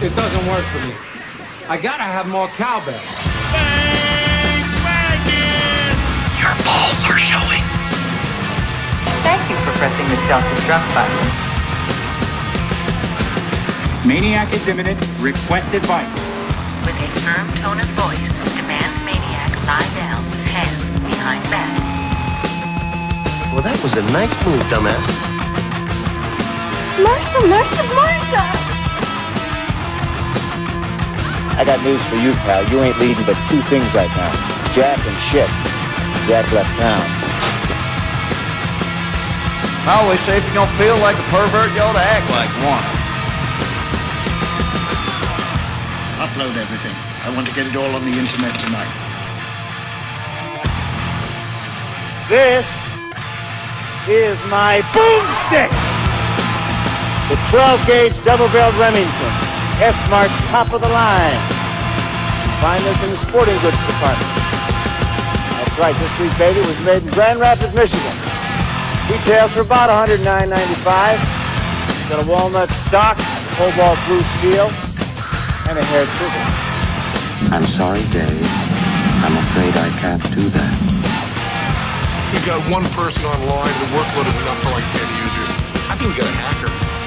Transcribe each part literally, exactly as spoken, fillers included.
it doesn't work for me. I gotta have more cowbell. Your balls are showing. Thank you for pressing the self-destruct button. Maniac is imminent. Request advice. With a firm tone of voice, demands Maniac lie down with hands behind back. Well, that was a nice move, dumbass. Marcia, Marcia, Marcia! I got news for you, pal. You ain't leading but two things right now. Jack and shit. Jack left town. I always say if you're gonna feel like a pervert, you ought to act like one. Upload everything. I want to get it all on the internet tonight. This is my boomstick! The twelve gauge double-barreled Remington. S-Mart top of the line. Find this in the sporting goods department. That's right, this sweet baby was made in Grand Rapids, Michigan. Retails for about one hundred nine ninety-five. Got a walnut stock, cobalt blue steel, and a hair trigger. I'm sorry, Dave. I'm afraid I can't do that. We've got one person online. The workload is enough for like ten users. I think we got a hacker.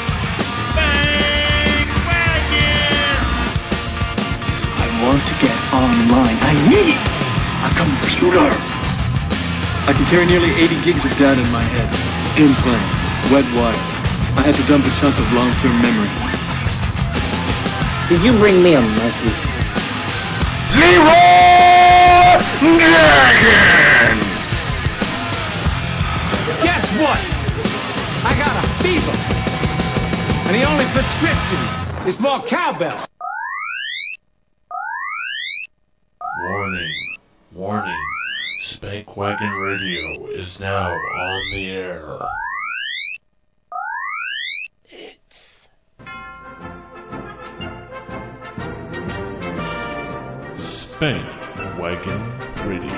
I want to get online. I need a computer. I can carry nearly eighty gigs of data in my head. Implant, wet wire. I had to dump a chunk of long-term memory. Did you bring me a monkey? Leroy Jenkins! Guess what? I got a fever. And the only prescription is more cowbell. Warning. Warning. Spank Wagon Radio is now on the air. It's Spank Wagon Radio.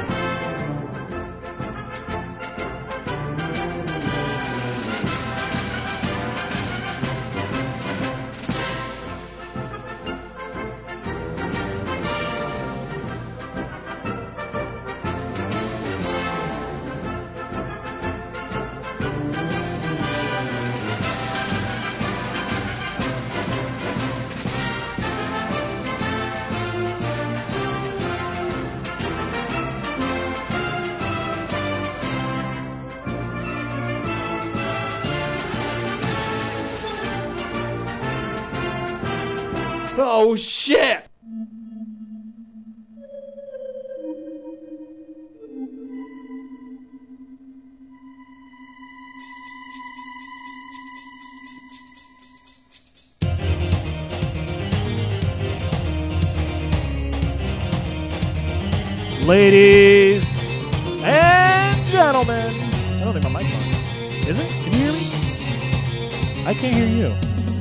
Oh, shit! Ladies and gentlemen. I don't think my mic's on. Is it? Can you hear me? I can't hear you.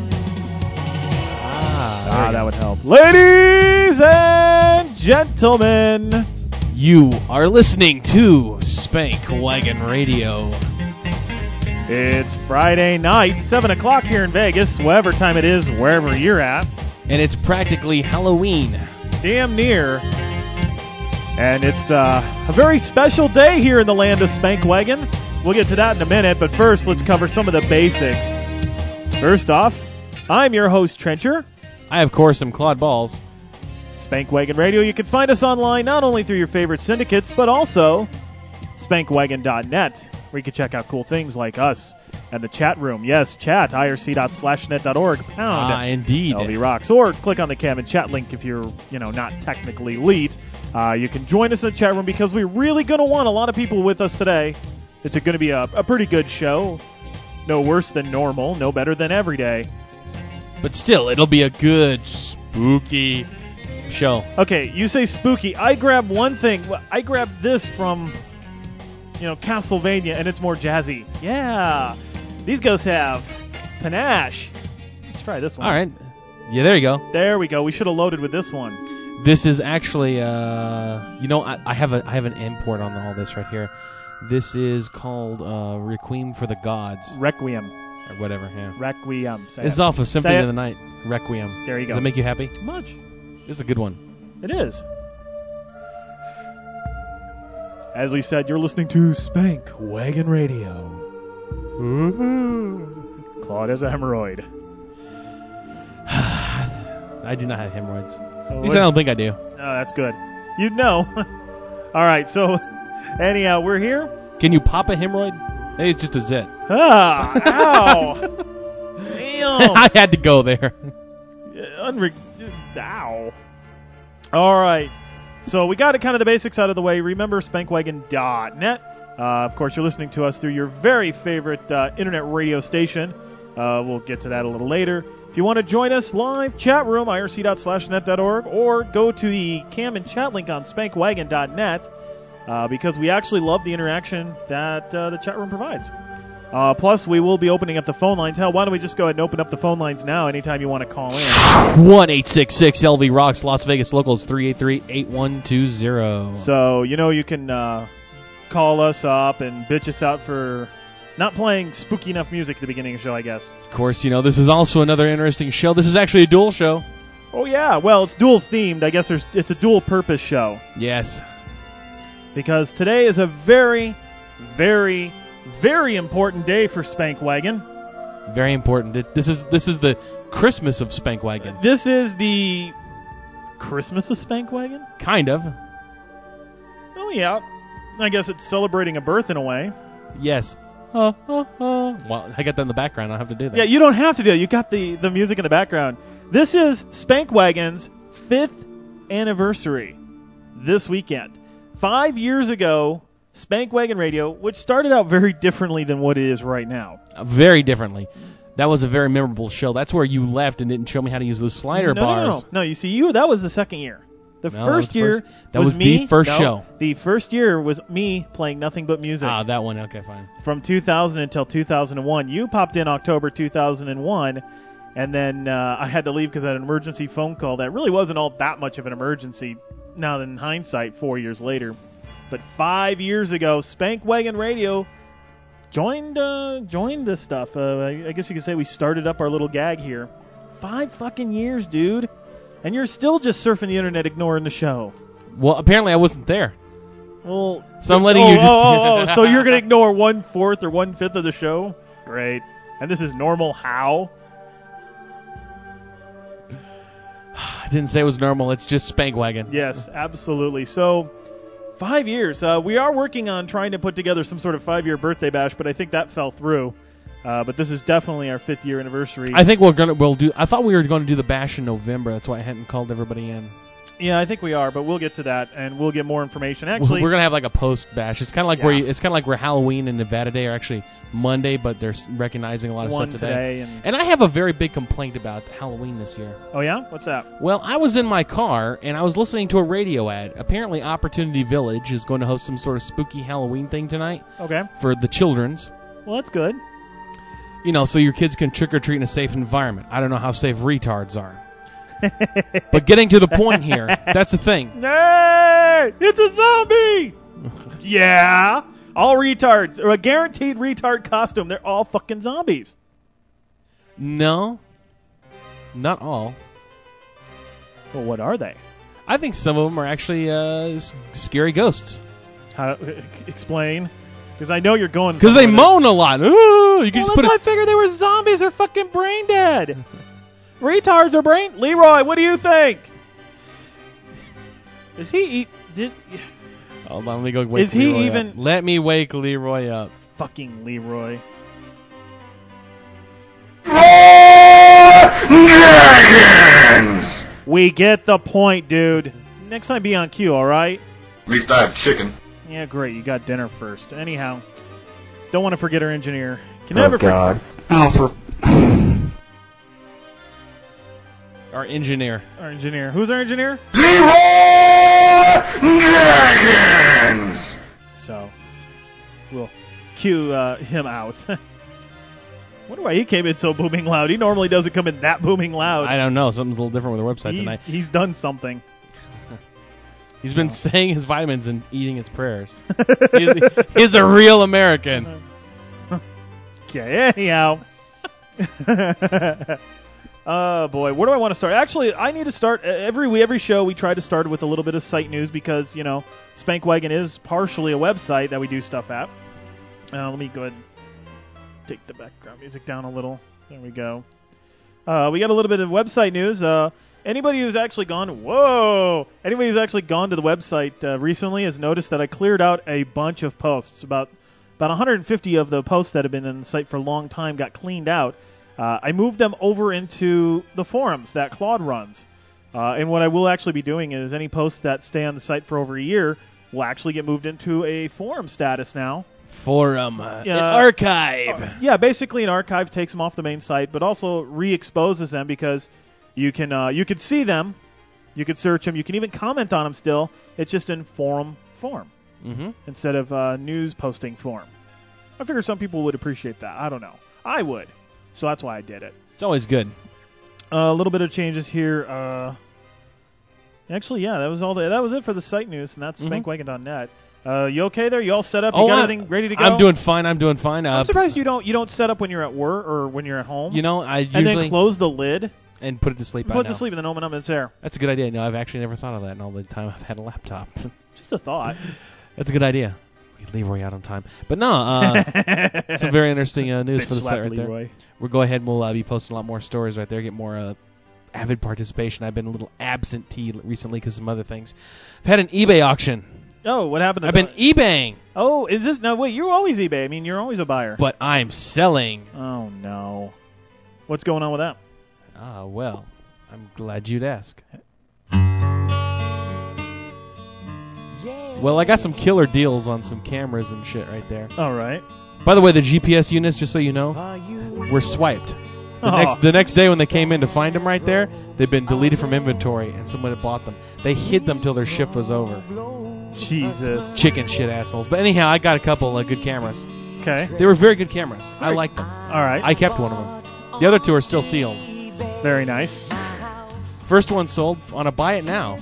Ah, that would help. Ladies and gentlemen, you are listening to Spank Wagon Radio. It's Friday night, seven o'clock here in Vegas, whatever time it is, wherever you're at. And it's practically Halloween. Damn near. And it's uh, a very special day here in the land of Spank Wagon. We'll get to that in a minute, but first let's cover some of the basics. First off, I'm your host, Trencher. I, of course, am Claude Balls. Spank Wagon Radio. You can find us online not only through your favorite syndicates, but also spank wagon dot net, where you can check out cool things like us and the chat room. Yes, chat, I R C dot slash net dot org, pound. Ah, indeed. L V Rocks. Or click on the Cam and Chat link if you're, you know, not technically elite. Uh, you can join us in the chat room because we're really going to want a lot of people with us today. It's going to be a, a pretty good show. No worse than normal, no better than every day. But still, it'll be a good, spooky show. Okay, you say spooky. I grab one thing. I grabbed this from, you know, Castlevania, and it's more jazzy. Yeah. These guys have panache. Let's try this one. All right. Yeah, there you go. There we go. We should have loaded with this one. This is actually, uh, you know, I, I have a I have an import on all this right here. This is called uh, Requiem for the Gods. Requiem. Or whatever, yeah. Requiem. Say this it. is off of Symphony Say of it. the Night. Requiem. There you go. Does that make you happy? Much. It's a good one. It is. As we said, you're listening to Spank Wagon Radio. Ooh. Claude has a hemorrhoid. I do not have hemorrhoids. Oh, At least I don't think I do. Oh, that's good. You'd know. All right, so anyhow, we're here. Can you pop a hemorrhoid? Maybe it's just a zit. Ah, ow. Damn. I had to go there. Unre- ow. All right. So we got it kind of the basics out of the way. Remember spankwagon dot net. Uh, of course, you're listening to us through your very favorite uh, internet radio station. Uh, we'll get to that a little later. If you want to join us live, chat room, I R C dot slash net dot org, or go to the cam and chat link on spankwagon dot net uh, because we actually love the interaction that uh, the chat room provides. Uh, plus, we will be opening up the phone lines. Hell, why don't we just go ahead and open up the phone lines now anytime you want to call in. one eight six six L V Rocks, Las Vegas locals, three eight three, eight one two zero. So, you know, you can uh, call us up and bitch us out for not playing spooky enough music at the beginning of the show, I guess. Of course, you know, this is also another interesting show. This is actually a dual show. Oh, yeah. Well, it's dual themed. I guess there's it's a dual purpose show. Yes. Because today is a very, very, very important day for Spankwagon. Very important. This is this is the Christmas of Spankwagon. This is the Christmas of Spankwagon? Kind of. Oh, yeah. I guess it's celebrating a birth in a way. Yes. Uh, uh, uh. Well, I got that in the background. I'll have to do that. Yeah, you don't have to do it. You got the, the music in the background. This is Spankwagon's fifth anniversary this weekend. Five years ago, Spankwagon Radio, which started out very differently than what it is right now. Uh, very differently. That was a very memorable show. That's where you left and didn't show me how to use those slider no, bars. No, no, no. No, you see, you that was the second year. The no, first the year first, that was, was me. the first no, show. The first year was me playing nothing but music. Ah, that one. Okay, fine. From two thousand until two thousand one. You popped in October two thousand one, and then uh, I had to leave because I had an emergency phone call that really wasn't all that much of an emergency now in hindsight four years later. But five years ago, Spankwagon Radio joined uh, joined this stuff. Uh, I, I guess you could say we started up our little gag here. Five fucking years, dude. And you're still just surfing the internet ignoring the show. Well, apparently I wasn't there. Well, so I'm letting oh, you just... oh, oh, oh. So you're going to ignore one-fourth or one-fifth of the show? Great. And this is normal how? I didn't say it was normal. It's just Spankwagon. Yes, absolutely. So, five years. Uh, we are working on trying to put together some sort of five-year birthday bash, but I think that fell through. Uh, but this is definitely our fifth year anniversary. I think we're gonna we'll do. I thought we were going to do the bash in November. That's why I hadn't called everybody in. Yeah, I think we are, but we'll get to that and we'll get more information. Actually, we're gonna have like a post bash. It's kind of like yeah. where you, it's kind of like where Halloween and Nevada Day are actually Monday, but they're recognizing a lot of One stuff today. today and, and I have a very big complaint about Halloween this year. Oh yeah, what's that? Well, I was in my car and I was listening to a radio ad. Apparently, Opportunity Village is going to host some sort of spooky Halloween thing tonight. Okay. For the children's. Well, that's good. You know, so your kids can trick-or-treat in a safe environment. I don't know how safe retards are. But getting to the point here, that's the thing. Hey! It's a zombie! Yeah! All retards, or a guaranteed retard costume, they're all fucking zombies. No. Not all. Well, what are they? I think some of them are actually uh, scary ghosts. How? Explain. Because I know you're going... Because they moan a lot. Ooh, you can well, just put that's a... why I figured they were zombies. They're fucking brain dead. Retards are brain... Leroy, what do you think? Is he eat... Did... Hold on, let me go wake Is Leroy he even... up. Let me wake Leroy up. Fucking Leroy. We get the point, dude. Next time be on cue, alright? At least I have chicken. Yeah, great. You got dinner first. Anyhow, don't want to forget our engineer. Can oh, never God. For- oh, for... Our engineer. Our engineer. Who's our engineer? So, we'll cue uh, him out. Wonder why he came in so booming loud. He normally doesn't come in that booming loud. I don't know. Something's a little different with the website he's, tonight. He's done something. He's been so. saying his vitamins and eating his prayers. he's, he's a real American. Okay, anyhow. Oh, boy. Where do I want to start? Actually, I need to start. Every we every show, we try to start with a little bit of site news because, you know, Spankwagon is partially a website that we do stuff at. Uh, let me go ahead and take the background music down a little. There we go. Uh, we got a little bit of website news. Uh, anybody who's actually gone, whoa! Anybody who's actually gone to the website uh, recently has noticed that I cleared out a bunch of posts. About about one hundred fifty of the posts that have been on the site for a long time got cleaned out. Uh, I moved them over into the forums that Claude runs. Uh, and what I will actually be doing is any posts that stay on the site for over a year will actually get moved into a forum status now. Forum, uh, uh, an archive. Uh, yeah, basically an archive takes them off the main site, but also re-exposes them because you can uh, you can see them, you can search them, you can even comment on them still. It's just in forum form mm-hmm. instead of uh, news posting form. I figure some people would appreciate that. I don't know. I would. So that's why I did it. It's always good. Uh, a little bit of changes here. Uh, actually, yeah, that was all. The, that was it for the site news, and that's mm-hmm. Spankwagon dot net. Uh, you okay there? You all set up? You oh, got I, everything ready to go? I'm doing fine. I'm doing fine. Uh, I'm surprised you don't you don't set up when you're at work or when you're at home. You know, I and usually then close the lid and put it to sleep. Put it to sleep and then open up and it's there. That's a good idea. No, I've actually never thought of that in all the time I've had a laptop. Just a thought. That's a good idea. We could leave Roy out on time, but no. Uh, some very interesting uh, news Bitch for the site right Leroy. there. We'll go ahead and we'll uh, be posting a lot more stories right there. Get more uh, avid participation. I've been a little absentee recently because of some other things. I've had an eBay auction. Oh, what happened? To I've been eBaying. Oh, is this no? Wait, you're always eBay. I mean, you're always a buyer. But I'm selling. Oh no, what's going on with that? Ah, well, I'm glad you'd ask. Well, I got some killer deals on some cameras and shit right there. All right. By the way, the G P S units, just so you know, were swiped. The, oh. next, the next day when they came in to find them right there, they've been deleted from inventory, and someone had bought them. They hid them till their shift was over. Jesus. Chicken shit assholes. But anyhow, I got a couple of good cameras. Okay. They were very good cameras. I liked them. All right. I kept one of them. The other two are still sealed. Very nice. First one sold on a buy it now.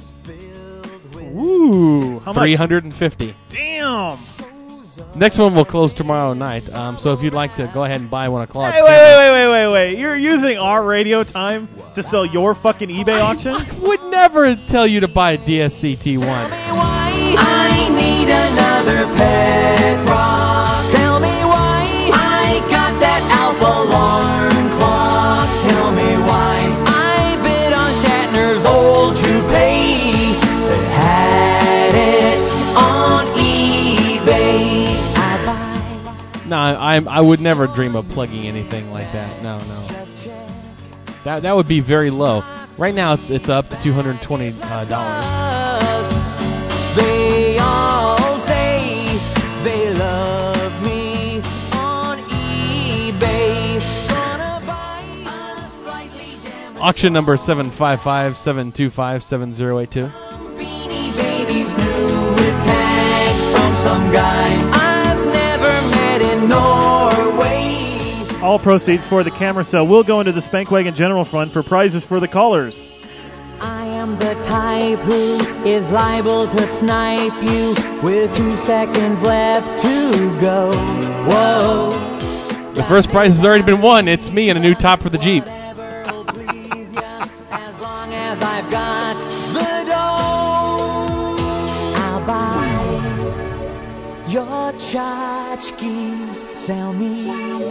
Ooh. How much? three hundred fifty. Damn. Next one will close tomorrow night. Um, so if you'd like to go ahead and buy one of Claude's Hey, wait, wait, wait, wait, wait, wait. You're using our radio time to sell your fucking eBay auction? I would never tell you to buy a D S C T one. I need another pet rock. Tell me why I got that Alpha alarm clock. Tell me why I bid on Shatner's old toupee that had it on eBay. I buy. No, I I would never dream of plugging anything like that. No, no. That that would be very low. Right now it's it's up to two hundred twenty dollars. Uh, They all say they love me on eBay. Gonna buy a slightly damaged auction number seven five five, seven two five, seven zero eight two. Beanie Babies new with tag from some guy I've never met in Norway. All proceeds for the camera sale will go into the Spankwagon General Fund for prizes for the callers. I am the type who is liable to snipe you with two seconds left to go. Whoa. The first prize has already been won. It's me and a new top for the Jeep. As long as I've got the dough, I'll buy your tchotchkes. Sell me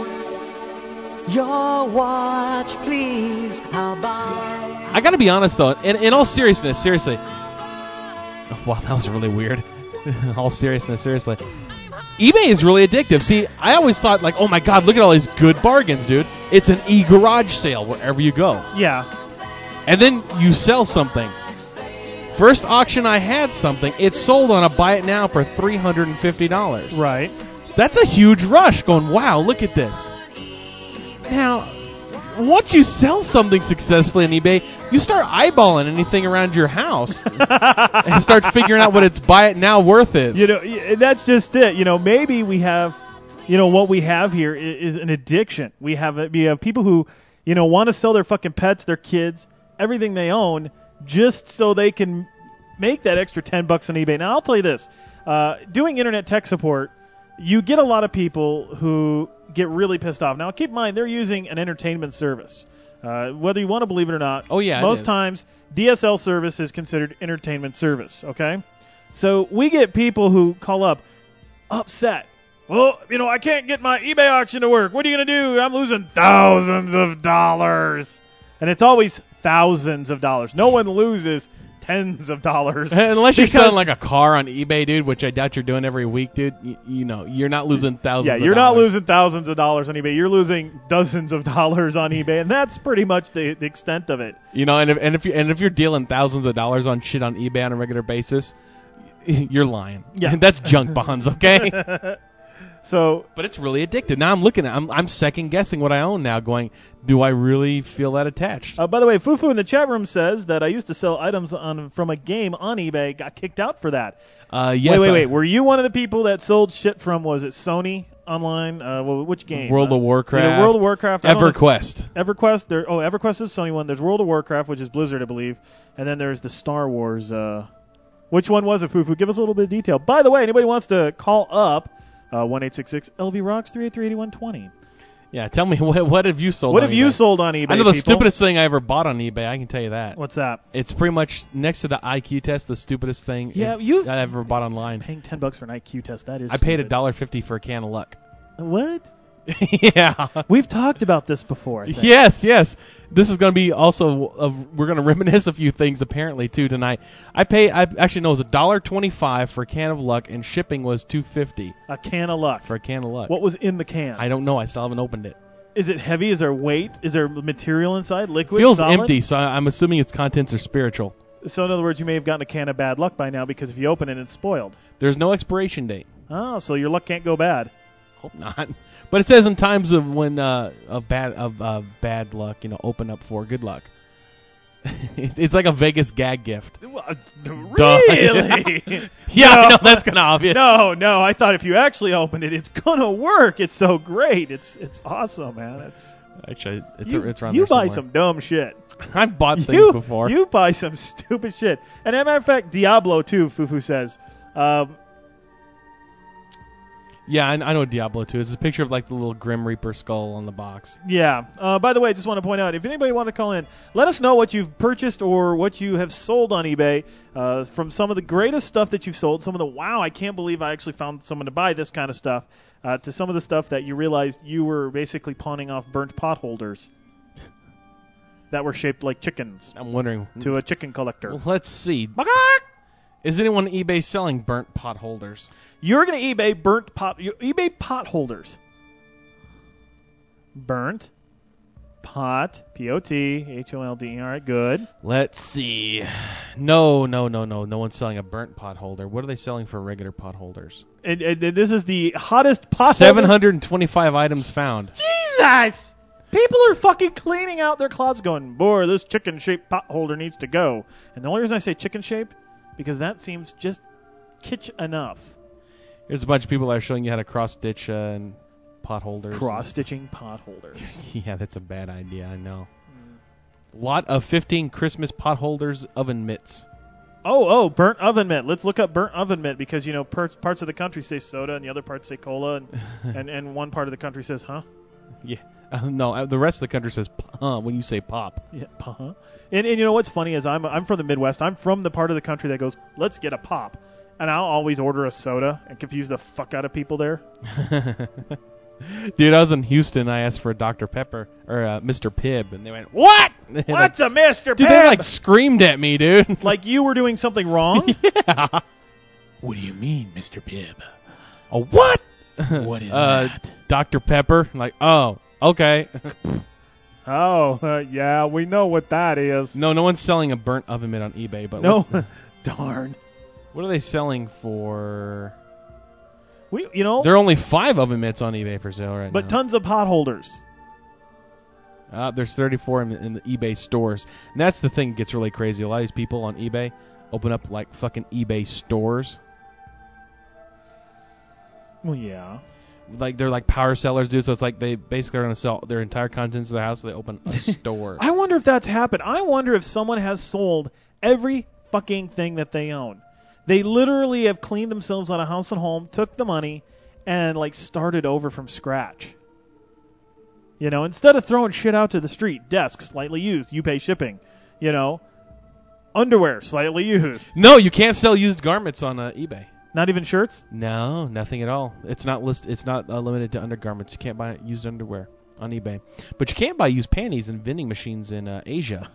your watch, please. I'll buy. I gotta be honest though, in, in all seriousness, seriously. Oh, wow, that was really weird. all seriousness, seriously. eBay is really addictive. See, I always thought like, oh my god, look at all these good bargains, dude. It's an e-garage sale wherever you go. Yeah. And then you sell something. First auction I had something, it sold on a buy it now for three hundred fifty dollars. Right. That's a huge rush going, wow, look at this. Now, once you sell something successfully on eBay, you start eyeballing anything around your house and start figuring out what its buy it now worth is. You know, that's just it. You know, maybe we have, you know, what we have here is, is an addiction. We have we have people who, you know, want to sell their fucking pets, their kids, everything they own, just so they can make that extra ten bucks on eBay. Now, I'll tell you this: uh, doing internet tech support, you get a lot of people who get really pissed off. Now, keep in mind, they're using an entertainment service. Uh, whether you want to believe it or not, Oh, yeah, it most is. times D S L service is considered entertainment service, okay? So we get people who call up upset. Well, you know, I can't get my eBay auction to work. What are you going to do? I'm losing thousands of dollars. And it's always thousands of dollars. No one loses tens of dollars. Unless you're because- selling like a car on eBay, dude, which I doubt you're doing every week, dude. You, you know, you're not losing thousands Yeah, of you're dollars. not losing thousands of dollars on eBay. You're losing dozens of dollars on eBay, and that's pretty much the, the extent of it. You know, and if and if you and if you're dealing thousands of dollars on shit on eBay on a regular basis, you're lying. Yeah. That's junk bonds, okay? So, but it's really addictive. Now I'm looking at, I'm I'm second guessing what I own now. Going, do I really feel that attached? Uh, by the way, Fufu in the chat room says that I used to sell items on from a game on eBay, got kicked out for that. Uh, yes. wait, wait, I- wait. Were you one of the people that sold shit from? Was it Sony online? Uh, well, which game? World uh, of Warcraft. Either World of Warcraft. I don't know if- EverQuest. EverQuest. There. Oh, EverQuest is Sony one. There's World of Warcraft, which is Blizzard, I believe, and then there's the Star Wars. Uh, which one was it, Fufu? Give us a little bit of detail. By the way, anybody wants to call up uh, one eight six six L V rocks three eight three eight one two zero. Yeah, tell me what what have you sold? What on have you eBay? sold on eBay? I know the people? stupidest thing I ever bought on eBay. I can tell you that. What's that? It's pretty much next to the I Q test, the stupidest thing Yeah, I- you've- I ever bought online. Paying ten bucks for an I Q test. That is. I paid a stupid. dollar fifty for a can of Luck. What? Yeah. We've talked about this before. I think. Yes, yes. This is going to be also. Uh, we're going to reminisce a few things apparently too tonight. I pay. I actually know it was a dollar twenty-five for a can of Luck, and shipping was two fifty A can of Luck. for a can of Luck. What was in the can? I don't know. I still haven't opened it. Is it heavy? Is there weight? Is there material inside? Liquid? Feels solid? empty, so I, I'm assuming its contents are spiritual. So in other words, you may have gotten a can of bad luck by now because if you open it, it's spoiled. There's no expiration date. Oh, so your luck can't go bad. Hope not. But it says in times of when uh, of bad of uh, bad luck, you know, open up for good luck. It's it's like a Vegas gag gift. Really? Yeah, No. I know that's kind of obvious. No, no. I thought if you actually opened it, it's gonna work. It's so great. It's it's awesome, man. It's Actually, it's you, it's around you there buy somewhere. some dumb shit. I've bought things you, before. You buy some stupid shit. And as a matter of fact, Diablo too. Fufu says. Um, Yeah, I, I know what Diablo two is. It's a picture of like the little Grim Reaper skull on the box. Yeah. Uh, by the way, I just want to point out, if anybody want to call in, let us know what you've purchased or what you have sold on eBay uh, from some of the greatest stuff that you've sold, some of the, wow, I can't believe I actually found someone to buy this kind of stuff, uh, to some of the stuff that you realized you were basically pawning off burnt pot holders that were shaped like chickens I'm wondering. to a chicken collector. Well, let's see. Is anyone on eBay selling burnt pot holders? You're going to eBay burnt pot, you eBay pot holders. Burnt pot, P O T, H O L D. All right, good. Let's see. No, no, no, no. No one's selling a burnt pot holder. What are they selling for regular pot holders? And, and, and this is the hottest pot seven holder. hundred twenty-five items found. Jesus! People are fucking cleaning out their closets going, boy, this chicken-shaped pot holder needs to go. And the only reason I say chicken-shaped, because that seems just kitsch enough. Here's a bunch of people that are showing you how to cross-stitch uh, and pot holders. Cross-stitching pot holders. Yeah, that's a bad idea, I know. Mm. Lot of fifteen Christmas pot holders oven mitts. Oh, oh, burnt oven mitt. Let's look up burnt oven mitt because, you know, per- parts of the country say soda and the other parts say cola, and, and, and one part of the country says, huh? Yeah. Uh, no, uh, the rest of the country says huh when you say pop. Yeah, huh? And, and you know what's funny is I'm I'm from the Midwest. I'm from the part of the country that goes, let's get a pop. And I'll always order a soda and confuse the fuck out of people there. Dude, I was in Houston. I asked for a Doctor Pepper or uh, Mister Pibb, and they went, "What? What's a Mister Dude, Pibb?" they like screamed at me, dude. Like you were doing something wrong? Yeah. What do you mean, Mister Pibb? A what? What is uh, that? Doctor Pepper. I'm like, oh, okay. Oh, uh, yeah, we know what that is. No, no one's selling a burnt oven mitt on eBay, but No, what, darn. what are they selling for? We, you know, There are only five oven mitts on eBay for sale right but now. tons of pot holders. Uh, there's thirty-four in the, in the eBay stores. And that's the thing that gets really crazy. A lot of these people on eBay open up like fucking eBay stores. Well, yeah. Like they're like power sellers, dude. So it's like they basically are going to sell their entire contents of their house. So they open a store. I wonder if that's happened. I wonder if someone has sold every fucking thing that they own. They literally have cleaned themselves out of house and home, took the money, and like started over from scratch. You know, instead of throwing shit out to the street, desk slightly used, you pay shipping. You know, underwear slightly used. No, you can't sell used garments on uh, eBay. Not even shirts? No, nothing at all. It's not list. It's not uh, limited to undergarments. You can't buy used underwear on eBay, but you can buy used panties in vending machines in uh, Asia.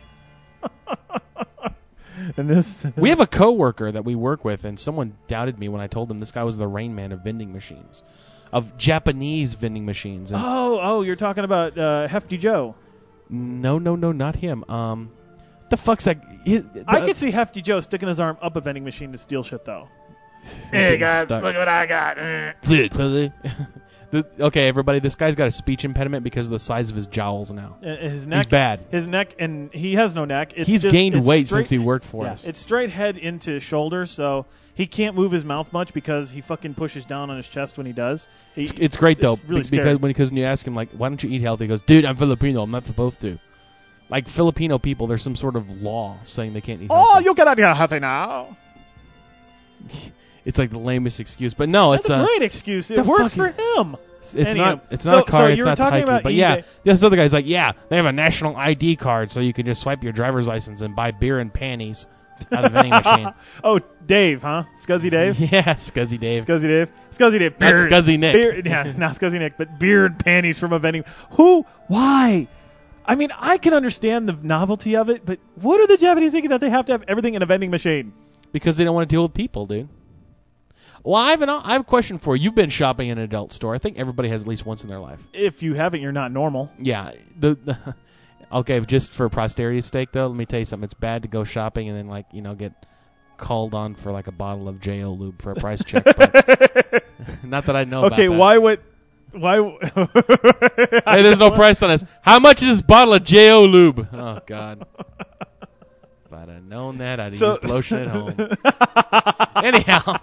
And this, we have a coworker that we work with, and someone doubted me when I told them this guy was the Rain Man of vending machines, of Japanese vending machines. And oh, oh, you're talking about uh, Hefty Joe. No, no, no, not him. Um, the fuck's that? He, the, I could see Hefty Joe sticking his arm up a vending machine to steal shit, though. Hey guys, stuck. look what I got. the, okay, everybody, this guy's got a speech impediment because of the size of his jowls now. Uh, his neck, He's bad. His neck, and he has no neck. It's He's just, gained it's weight straight, since he worked for yeah, us. It's straight head into shoulder, so he can't move his mouth much because he fucking pushes down on his chest when he does. He, it's, it's great though, it's really be- scary. because when because when you ask him like, why don't you eat healthy? He goes, dude, I'm Filipino. I'm not supposed to. Like Filipino people, there's some sort of law saying they can't eat healthy. Oh, you cannot eat healthy now. It's like the lamest excuse, but no, That's it's a uh, great excuse. It works fucking, for him. It's, it's Anyhow, not. It's so, not a car. So it's you were not talking hiking. about But eBay. yeah, this other guy's like, yeah, they have a national I D card, so you can just swipe your driver's license and buy beer and panties out of the vending machine. Oh, Dave, huh? Scuzzy Dave? Yeah, Scuzzy Dave. Scuzzy Dave. Scuzzy Dave. Not Beer, Scuzzy Nick. Beer, yeah, not Scuzzy Nick, but beer and panties from a vending. Who? Why? I mean, I can understand the novelty of it, but what are the Japanese thinking that they have to have everything in a vending machine? Because they don't want to deal with people, dude. Well, I have, an, I have a question for you. You've been shopping in an adult store. I think everybody has at least once in their life. If you haven't, you're not normal. Yeah. The, the okay, just for posterity's sake, though, let me tell you something. It's bad to go shopping and then, like, you know, get called on for, like, a bottle of J O Lube for a price check. But not that I know okay, about that. why would... Why? Hey, there's no price on this. How much is this bottle of J O Lube? Oh, God. If I'd have known that, I'd have So- used lotion at home. Anyhow.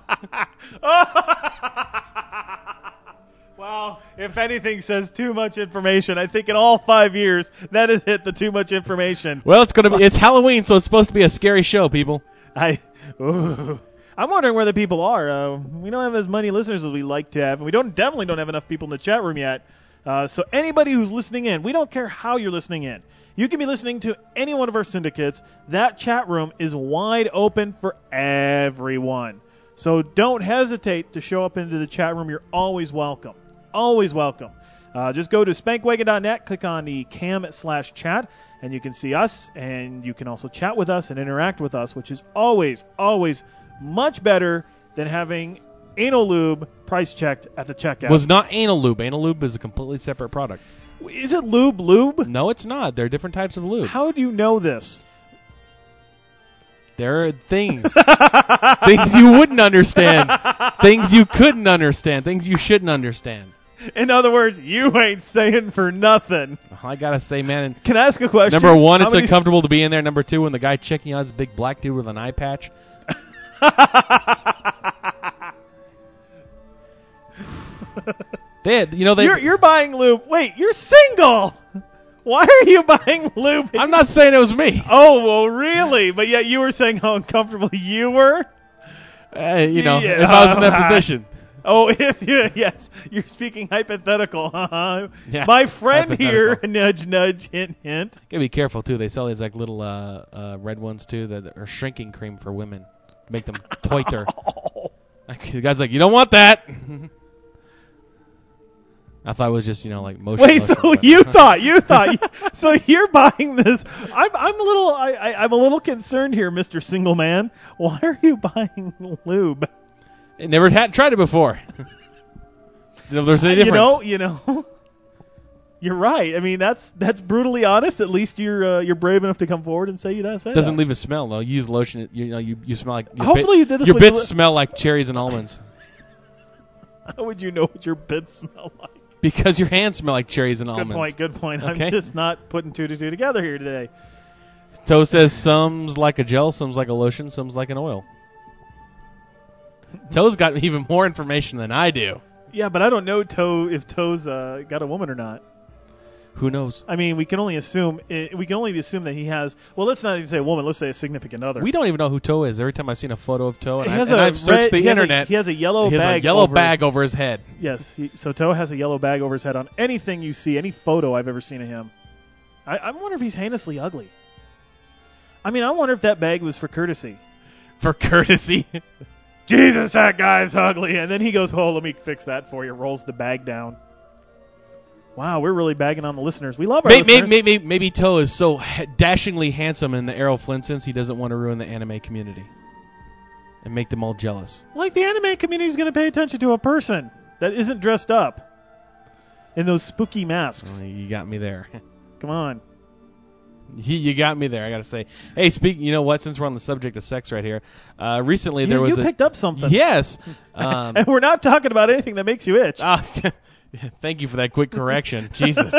Wow, if anything says too much information, I think in all five years, that has hit the too much information. Well, it's gonna be it's Halloween, so it's supposed to be a scary show, people. I, ooh. I'm wondering where the people are. Uh, we don't have as many listeners as we like to have, and we don't definitely don't have enough people in the chat room yet. Uh, so anybody who's listening in, we don't care how you're listening in. You can be listening to any one of our syndicates. That chat room is wide open for everyone. So don't hesitate to show up into the chat room. You're always welcome. Always welcome. Uh, just go to spankwagon dot net, click on the cam slash chat, and you can see us, and you can also chat with us and interact with us, which is always, always much better than having anal lube price checked at the checkout. Was not anal lube. Anal lube is a completely separate product. Is it lube lube? No, it's not. There are different types of lube. How do you know this? There are things. Things you wouldn't understand. Things you couldn't understand. Things you shouldn't understand. In other words, you ain't saying for nothing. I gotta say, man. Can I ask a question? Number one, How it's many uncomfortable to be in there. Number two, when the guy checking you out is a big black dude with an eye patch. they, you know, they. You're, you're buying lube. Wait, you're single. Why are you buying lube? I'm not saying it was me. Oh, well, really? But yet you were saying how uncomfortable you were? Uh, you know, Yeah. if I was in that position. Oh, if you, yes, you're speaking hypothetical. Uh-huh. Yeah, My friend here, hypothetical. nudge, nudge, hint, hint. Gotta be careful too. They sell these like little uh, uh, red ones too that are shrinking cream for women, to make them tighter. Like, the guy's like, you don't want that. I thought it was just you know like motion. Wait, motion, so but- you thought, you thought, so you're buying this? I'm, I'm a little, I, I, I'm a little concerned here, Mister Single Man. Why are you buying lube? I never had tried it before. You know, if there's any You difference. know, you know. You're right. I mean, that's that's brutally honest. At least you're uh, you're brave enough to come forward and say you that. Say Doesn't that. leave a smell though. You use lotion. You know, you, you smell like. Your Hopefully bit, you did this Your when you bits li- smell like cherries and almonds. How would you know what your bits smell like? Because your hands smell like cherries and Good almonds. point. Good point. Okay. I'm just not putting two to two together here today. Toe says some's like a gel, some's like a lotion, some's like an oil. Toe's got even more information than I do. Yeah, but I don't know Toe if Toe's uh, got a woman or not. Who knows? I mean, we can only assume we can only assume that he has. Well, let's not even say a woman. Let's say a significant other. We don't even know who Toe is. Every time I've seen a photo of Toe, and, he I, has and a I've searched red, the he has internet, a, he has a yellow he has bag. a yellow over, bag over his head. Yes, he, so Toe has a yellow bag over his head on anything you see, any photo I've ever seen of him. I, I wonder if he's heinously ugly. I mean, I wonder if that bag was for courtesy. For courtesy. Jesus, that guy's ugly. And then he goes, oh, let me fix that for you. Rolls the bag down. Wow, we're really bagging on the listeners. We love our maybe, listeners. Maybe, maybe, maybe Toe is so ha- dashingly handsome in the Errol Flintstones, he doesn't want to ruin the anime community and make them all jealous. Like the anime community is going to pay attention to a person that isn't dressed up in those spooky masks. Oh, you got me there. Come on. You got me there, I got to say. Hey, speak. You know what? Since we're on the subject of sex right here, uh, recently you, there was you a... picked up something. Yes. Um, and we're not talking about anything that makes you itch. Oh, thank you for that quick correction. Jesus.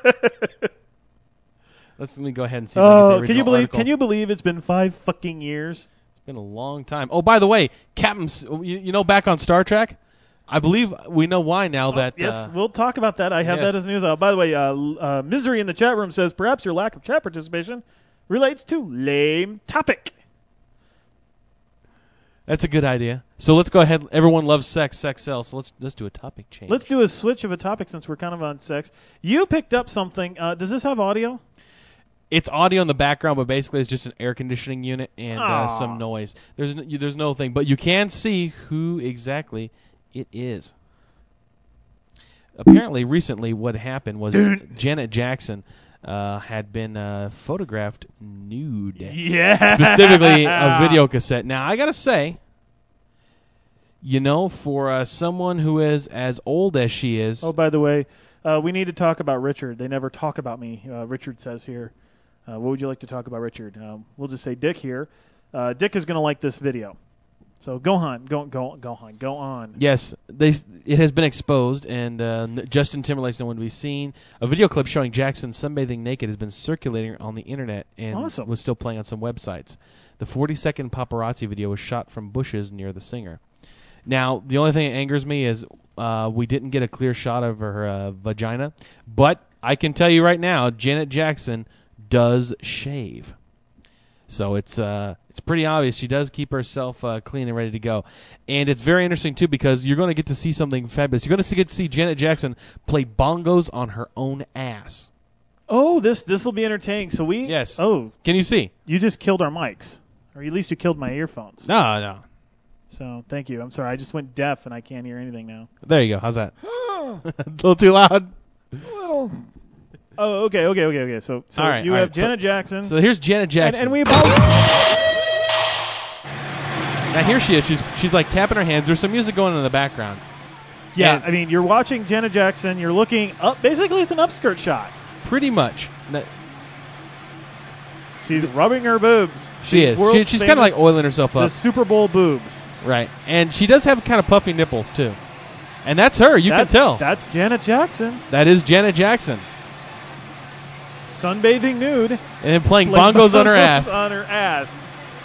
Let's let me go ahead and see if I Oh, get the can you original believe? article. Can you believe it's been five fucking years? It's been a long time. Oh, by the way, Captain, S- you, you know, back on Star Trek, I believe we know why now Oh, that. yes, uh, we'll talk about that. I have yes. that as news. Uh, by the way, uh, uh, Misery in the chat room says perhaps your lack of chat participation relates to lame topic. That's a good idea. So let's go ahead. Everyone loves sex. Sex sells. So let's let's do a topic change. Let's do a switch of a topic since we're kind of on sex. You picked up something. Uh, does this have audio? It's audio in the background, but basically it's just an air conditioning unit and uh, Aw. some noise. There's no, there's no thing, but you can see who exactly it is. Apparently, recently, what happened was Janet Jackson uh, had been uh, photographed nude. Yeah. Specifically, a video cassette. Now, I gotta say, you know, for uh, someone who is as old as she is. Oh, by the way, uh, we need to talk about Richard. They never talk about me. Uh, Richard says here. Uh, what would you like to talk about, Richard? Um, we'll just say Dick here. Uh, Dick is going to like this video. So go on, go go go on, go on. Yes, they it has been exposed, and uh, Justin Timberlake's nowhere to be seen. A video clip showing Jackson sunbathing naked has been circulating on the internet and Awesome. was still playing on some websites. The forty-second paparazzi video was shot from bushes near the singer. Now, the only thing that angers me is uh, we didn't get a clear shot of her uh, vagina, but I can tell you right now, Janet Jackson does shave. So it's uh it's pretty obvious she does keep herself uh, clean and ready to go, and it's very interesting too because you're going to get to see something fabulous. You're going to get to see Janet Jackson play bongos on her own ass. Oh, this this will be entertaining. So we Yes. Oh, Can you see? you just killed our mics, or at least you killed my earphones. No, no. So thank you. I'm sorry. I just went deaf and I can't hear anything now. There you go. How's that? a little too loud. A little. Oh, okay, okay, okay, okay. So, so all right. you all have right. Janet so, Jackson. So here's Janet and, Jackson. and we about. Now here she is. She's she's like tapping her hands. There's some music going in the background. Yeah, And- I mean, you're watching Janet Jackson. You're looking up. Basically, it's an upskirt shot. Pretty much. No, She's rubbing her boobs. She is. She, she's kind of like oiling herself The up. Super Bowl boobs. Right. And she does have kind of puffy nipples, too. And that's her. You That's- can tell. That's Janet Jackson. That is Janet Jackson. Sunbathing nude. And then playing Playing bongos on her bongos ass. On her ass.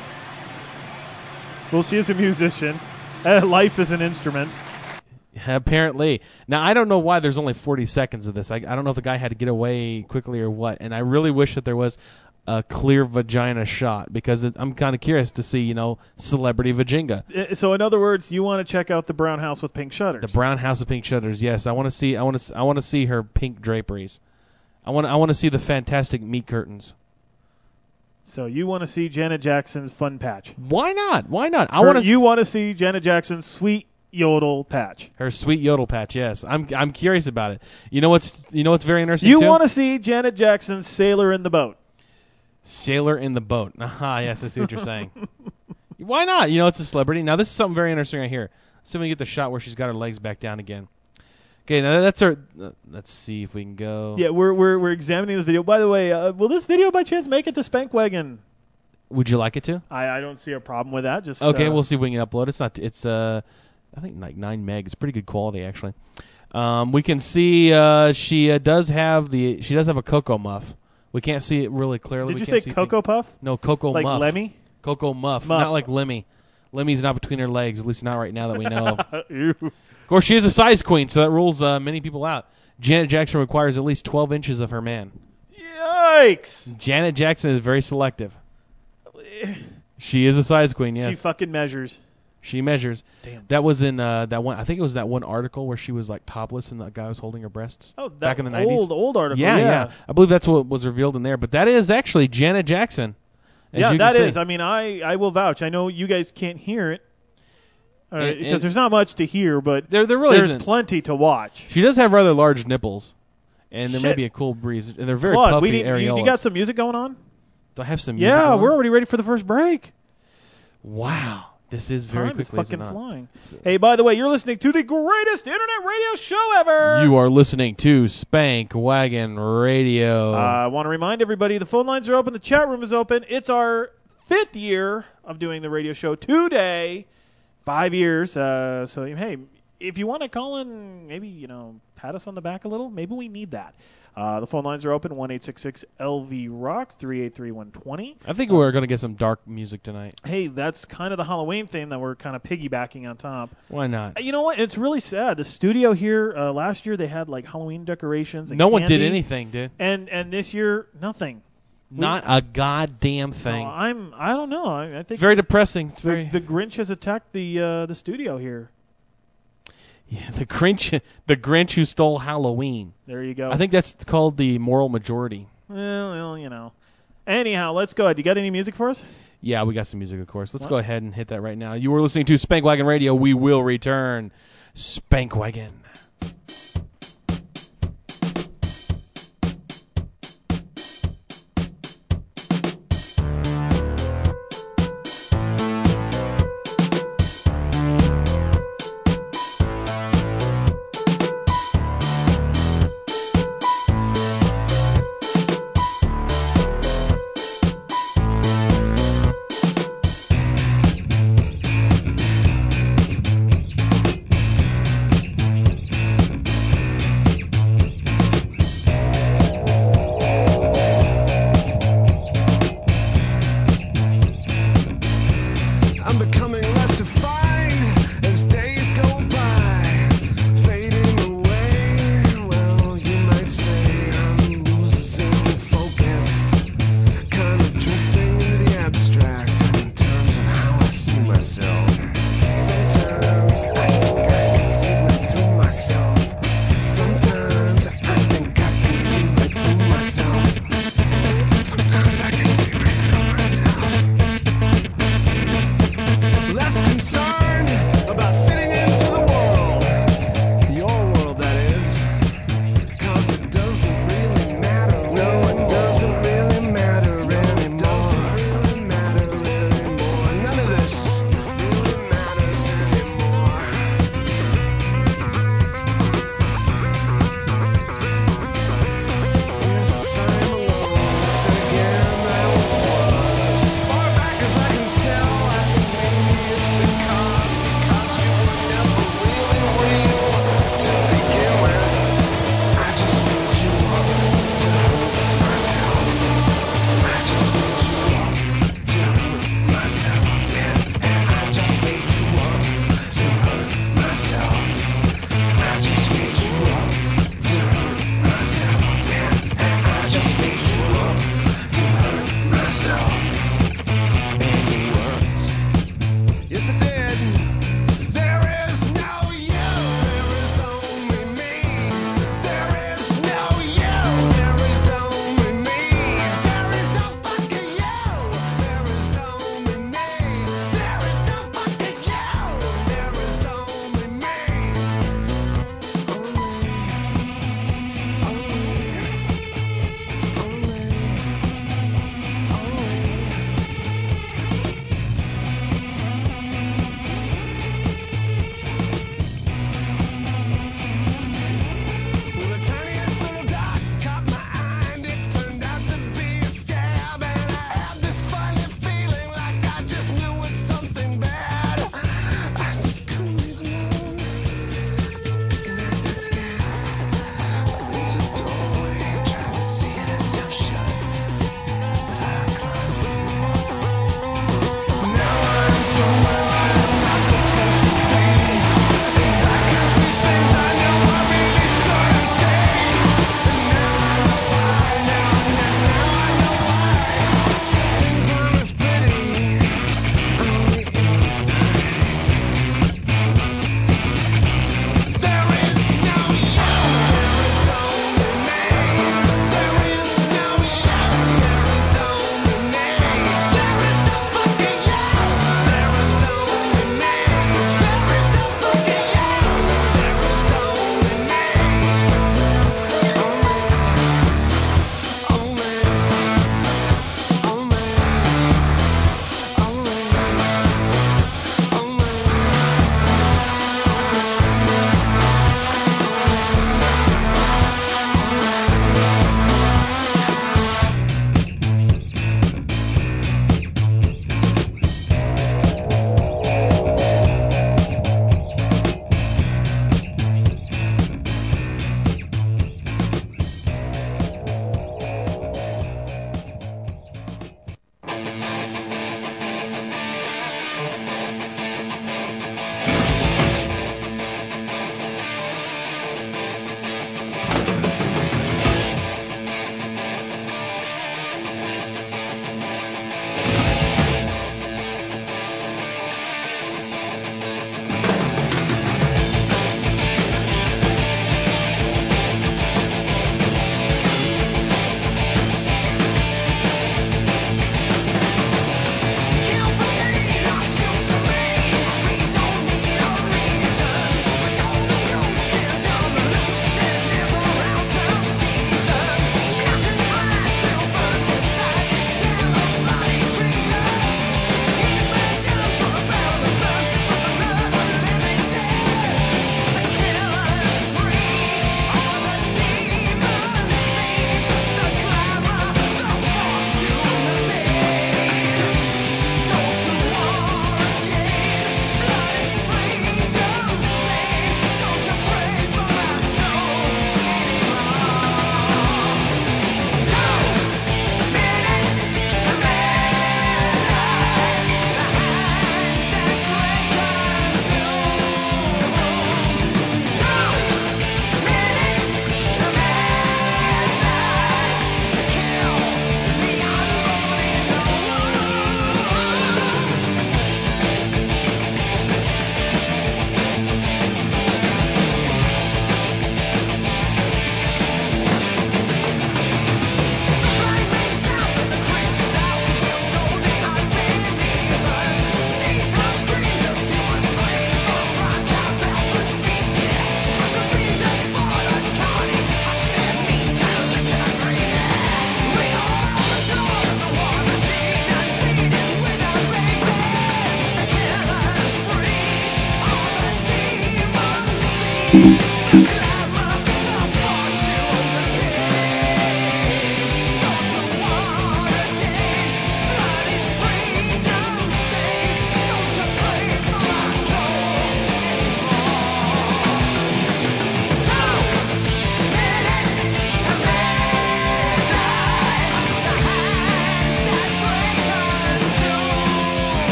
Well, she is a musician. Uh, life is an instrument. Apparently. Now, I don't know why there's only forty seconds of this. I, I don't know if the guy had to get away quickly or what. And I really wish that there was a clear vagina shot because it, I'm kind of curious to see, you know, celebrity vagina. Uh, So, in other words, you want to check out the brown house with pink shutters. The brown house of pink shutters. Yes, I want to see. I want to. I want to see her pink draperies. I want. I want to see the fantastic meat curtains. So you want to see Janet Jackson's fun patch? Why not? Why not? I Her- want to. You want to see Janet Jackson's sweet yodel patch? Her sweet yodel patch. Yes, I'm. I'm curious about it. You know what's. You know what's very interesting. You too? want to see Janet Jackson's sailor in the boat? Sailor in the boat. Aha, yes, I see what you're saying. Why not? You know, it's a celebrity. Now, this is something very interesting right here. Let's see if we can get the shot where she's got her legs back down again. Okay, now that's her. Uh, let's see if we can go. Yeah, we're we're we're examining this video. By the way, uh, will this video by chance make it to Spankwagon? Would you like it to? I, I don't see a problem with that. Just Okay, uh, we'll see if we can upload. It's not. It's uh, I think like nine meg. It's pretty good quality actually. Um, we can see uh, she uh, does have the. She does have a Cocoa Muff. We can't see it really clearly. Did we you can't say see Cocoa Puff? No, Cocoa like Muff. Lemmy? Cocoa Muff, Muff. not like Lemmy. Lemmy's not between her legs, at least not right now that we know of. Ew. Of course, she is a size queen, so that rules uh, many people out. Janet Jackson requires at least twelve inches of her man. Yikes! Janet Jackson is very selective. She is a size queen, yes. She fucking measures. She measures. Damn. That was in uh, that one. I think it was that one article where she was like topless and that guy was holding her breasts. Oh, that back in the old, nineties. old article. Yeah, yeah, yeah. I believe that's what was revealed in there. But that is actually Janet Jackson. Yeah, that is. I mean, I, I will vouch. I know you guys can't hear it uh, And- because and- there's not much to hear, but There, there really there's isn't. plenty to watch. She does have rather large nipples, and there may Shit. be a cool breeze. And they're very Claude, puffy we need, you, areolas. you got some music going on? Do I have some music? Yeah, going we're on? already ready for the first break. Wow, this is very Time is quickly. is it fucking not? flying. Hey, by the way, you're listening to the greatest internet radio show ever. You are listening to Spank Wagon Radio. Uh, I want to remind everybody the phone lines are open, the chat room is open. It's our fifth year of doing the radio show today. Five years. Uh, so, hey, if you want to call in, maybe, you know, pat us on the back a little, maybe we need that. Uh, the phone lines are open, one eight six six L V rocks, three eight three one two zero. I think we're going to get some dark music tonight. Hey, that's kind of the Halloween thing that we're kind of piggybacking on top. Why not? You know what? It's really sad. The studio here, uh, last year they had like Halloween decorations. And No one candy, did anything, dude. And and this year, nothing. Not a goddamn So thing. I'm I don't know. I, I think It's very depressing. It's the, very the Grinch has attacked the uh, the studio here. yeah, the Grinch, the Grinch who stole Halloween. There you go. I think that's called the moral majority. Well, well, you know. Anyhow, let's go ahead. You got any music for us? Yeah, we got some music, of course. Let's What? go ahead and hit that right now. You were listening to Spank Wagon Radio. We will return. Spank Wagon.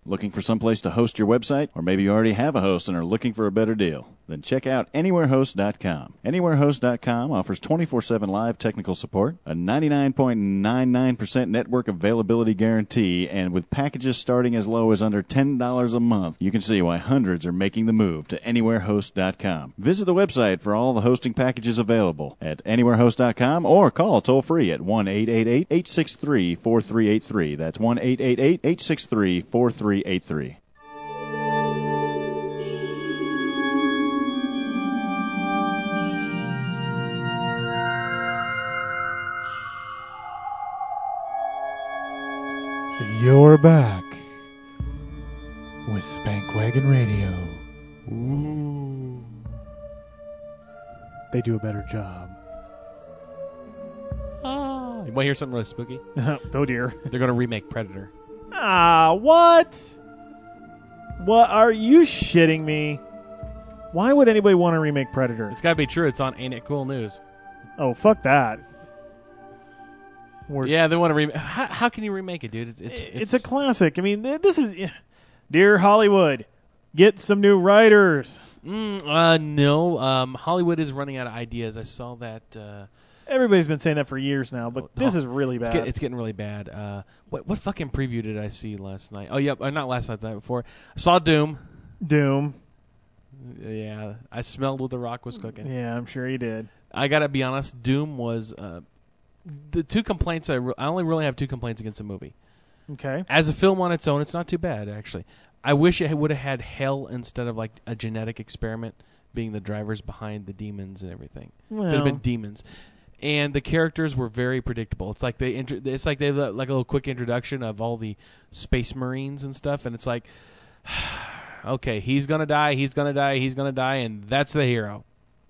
Looking for someplace to host your website? Or maybe you already have a host and are looking for a better deal? Then check out Anywhere Host dot com. Anywhere Host dot com offers twenty-four seven live technical support, a ninety-nine point nine nine percent network availability guarantee, and with packages starting as low as under ten dollars a month, you can see why hundreds are making the move to Anywhere Host dot com. Visit the website for all the hosting packages available at Anywhere Host dot com or call toll-free at one eight eight eight, eight six three, four three eight three. That's one eight eight eight, eight six three, four three eight three. You're back with Spank Wagon Radio. Ooh. They do a better job. Ah, you want to hear something really spooky? Oh dear. They're going to remake Predator. Ah, what? What? Are you shitting me? Why would anybody want to remake Predator? It's got to be true. It's on Ain't It Cool News. Oh, fuck that. Worst. Yeah, they want to remake. How, how can you remake it, dude? It's, it's, it's, it's a classic. I mean, this is... Dear Hollywood, get some new writers. Mm, uh, no. Um, Hollywood is running out of ideas. I saw that... Uh, Everybody's been saying that for years now, but oh, this is really bad. It's, get, it's getting really bad. Uh, what what fucking preview did I see last night? Oh, yeah, uh, not last night, the night before. I saw Doom. Doom. Yeah, I smelled what The Rock was cooking. Yeah, I'm sure he did. I gotta be honest, Doom was uh, the two complaints. I, re- I only really have two complaints against the movie. Okay. As a film on its own, it's not too bad actually. I wish it would have had hell instead of like a genetic experiment being the drivers behind the demons and everything. Well. It would have been demons. And the characters were very predictable. It's like they intro- it's like they have like a little quick introduction of all the space marines and stuff, and it's like, okay, he's gonna die, he's gonna die, he's gonna die, and that's the hero.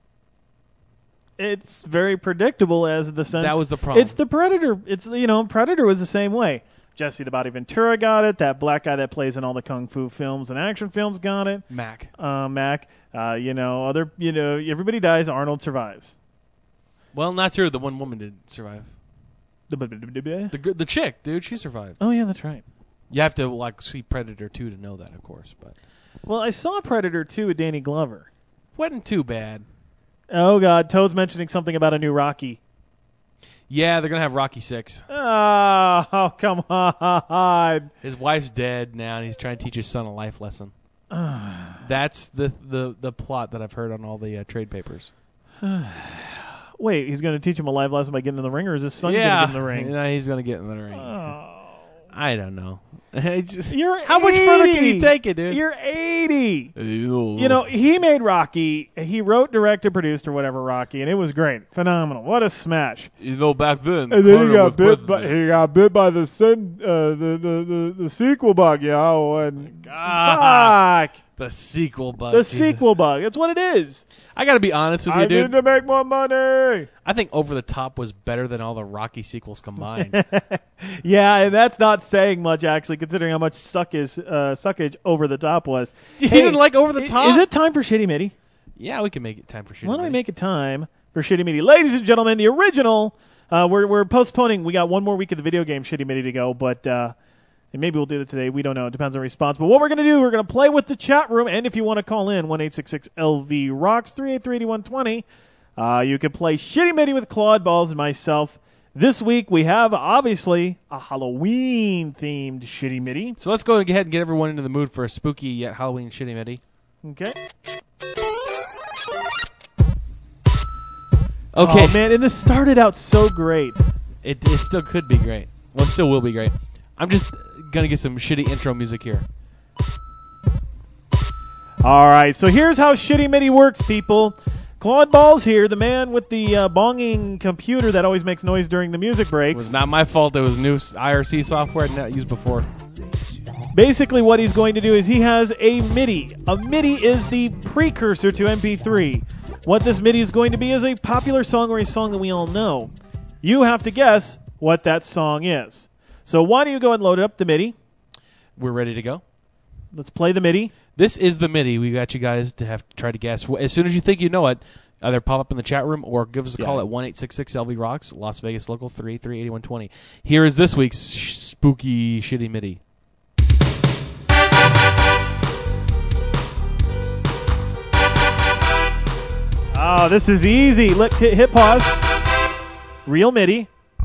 It's very predictable as the sense. That was the problem. It's the Predator. It's you know Predator was the same way. Jesse the Body Ventura got it. That black guy that plays in all the kung fu films and action films got it. Mac. Uh, Mac. Uh, you know other you know everybody dies. Arnold survives. Well, not true. The one woman did survive. The the the chick, dude, she survived. Oh yeah, that's right. You have to like see Predator two to know that, of course. But well, I saw Predator two with Danny Glover. Wasn't too bad. Oh God, Toad's mentioning something about a new Rocky. Yeah, they're gonna have Rocky six. Oh, oh come on. His wife's dead now, and he's trying to teach his son a life lesson. That's the the the plot that I've heard on all the uh, trade papers. Wait, he's going to teach him a live lesson by getting in the ring, or is his son yeah. going to get in the ring? Yeah, he's going to get in the ring. Oh. I don't know. Just, You're how eighty. much further can you take it, dude? You're eighty. Ew. You know, he made Rocky. He wrote, directed, produced, or whatever Rocky, and it was great, phenomenal. What a smash! You know, back then. And then he got bit. By, he got bit by the sin, uh, the, the the the sequel bug, yo. And God. fuck. The sequel bug. The Jesus. sequel bug. That's what it is. I got to be honest with you, I dude. I need to make more money. I think Over the Top was better than all the Rocky sequels combined. Yeah, and that's not saying much, actually, considering how much suck is, uh, suckage Over the Top was. You hey, didn't like Over the Top? Is it time for Shitty Mitty? Yeah, we can make it time for Shitty Why don't Mitty. we make it time for Shitty Mitty? Ladies and gentlemen, the original, uh, we're, we're postponing. We got one more week of the video game Shitty Mitty to go, but... Uh, And maybe we'll do that today. We don't know. It depends on response. But what we're going to do, we're going to play with the chat room. And if you want to call in, one eight six six L V rocks, three eight three, eight one two zero. Uh, you can play Shitty Mitty with Claude Balls and myself. This week we have, obviously, a Halloween-themed Shitty Mitty. So let's go ahead and get everyone into the mood for a spooky yet Halloween Shitty Mitty. Okay. Okay. Oh, man, and this started out so great. It, it still could be great. Well, it still will be great. I'm just going to get some shitty intro music here. All right, so here's how Shitty Mitty works, people. Claude Ball's here, the man with the uh, bonging computer that always makes noise during the music breaks. It was not my fault. It was new I R C software I'd not used before. Basically, what he's going to do is he has a MIDI. A MIDI is the precursor to M P three. What this MIDI is going to be is a popular song or a song that we all know. You have to guess what that song is. So why don't you go ahead and load up the MIDI? We're ready to go. Let's play the MIDI. This is the MIDI. We got you guys to have to try to guess. As soon as you think you know it, either pop up in the chat room or give us a yeah. call at one eight six six L V rocks, Las Vegas local three eight three, eight one two zero. Here is this week's sh- spooky shitty MIDI. Oh, this is easy. Look, hit, hit pause. Real MIDI.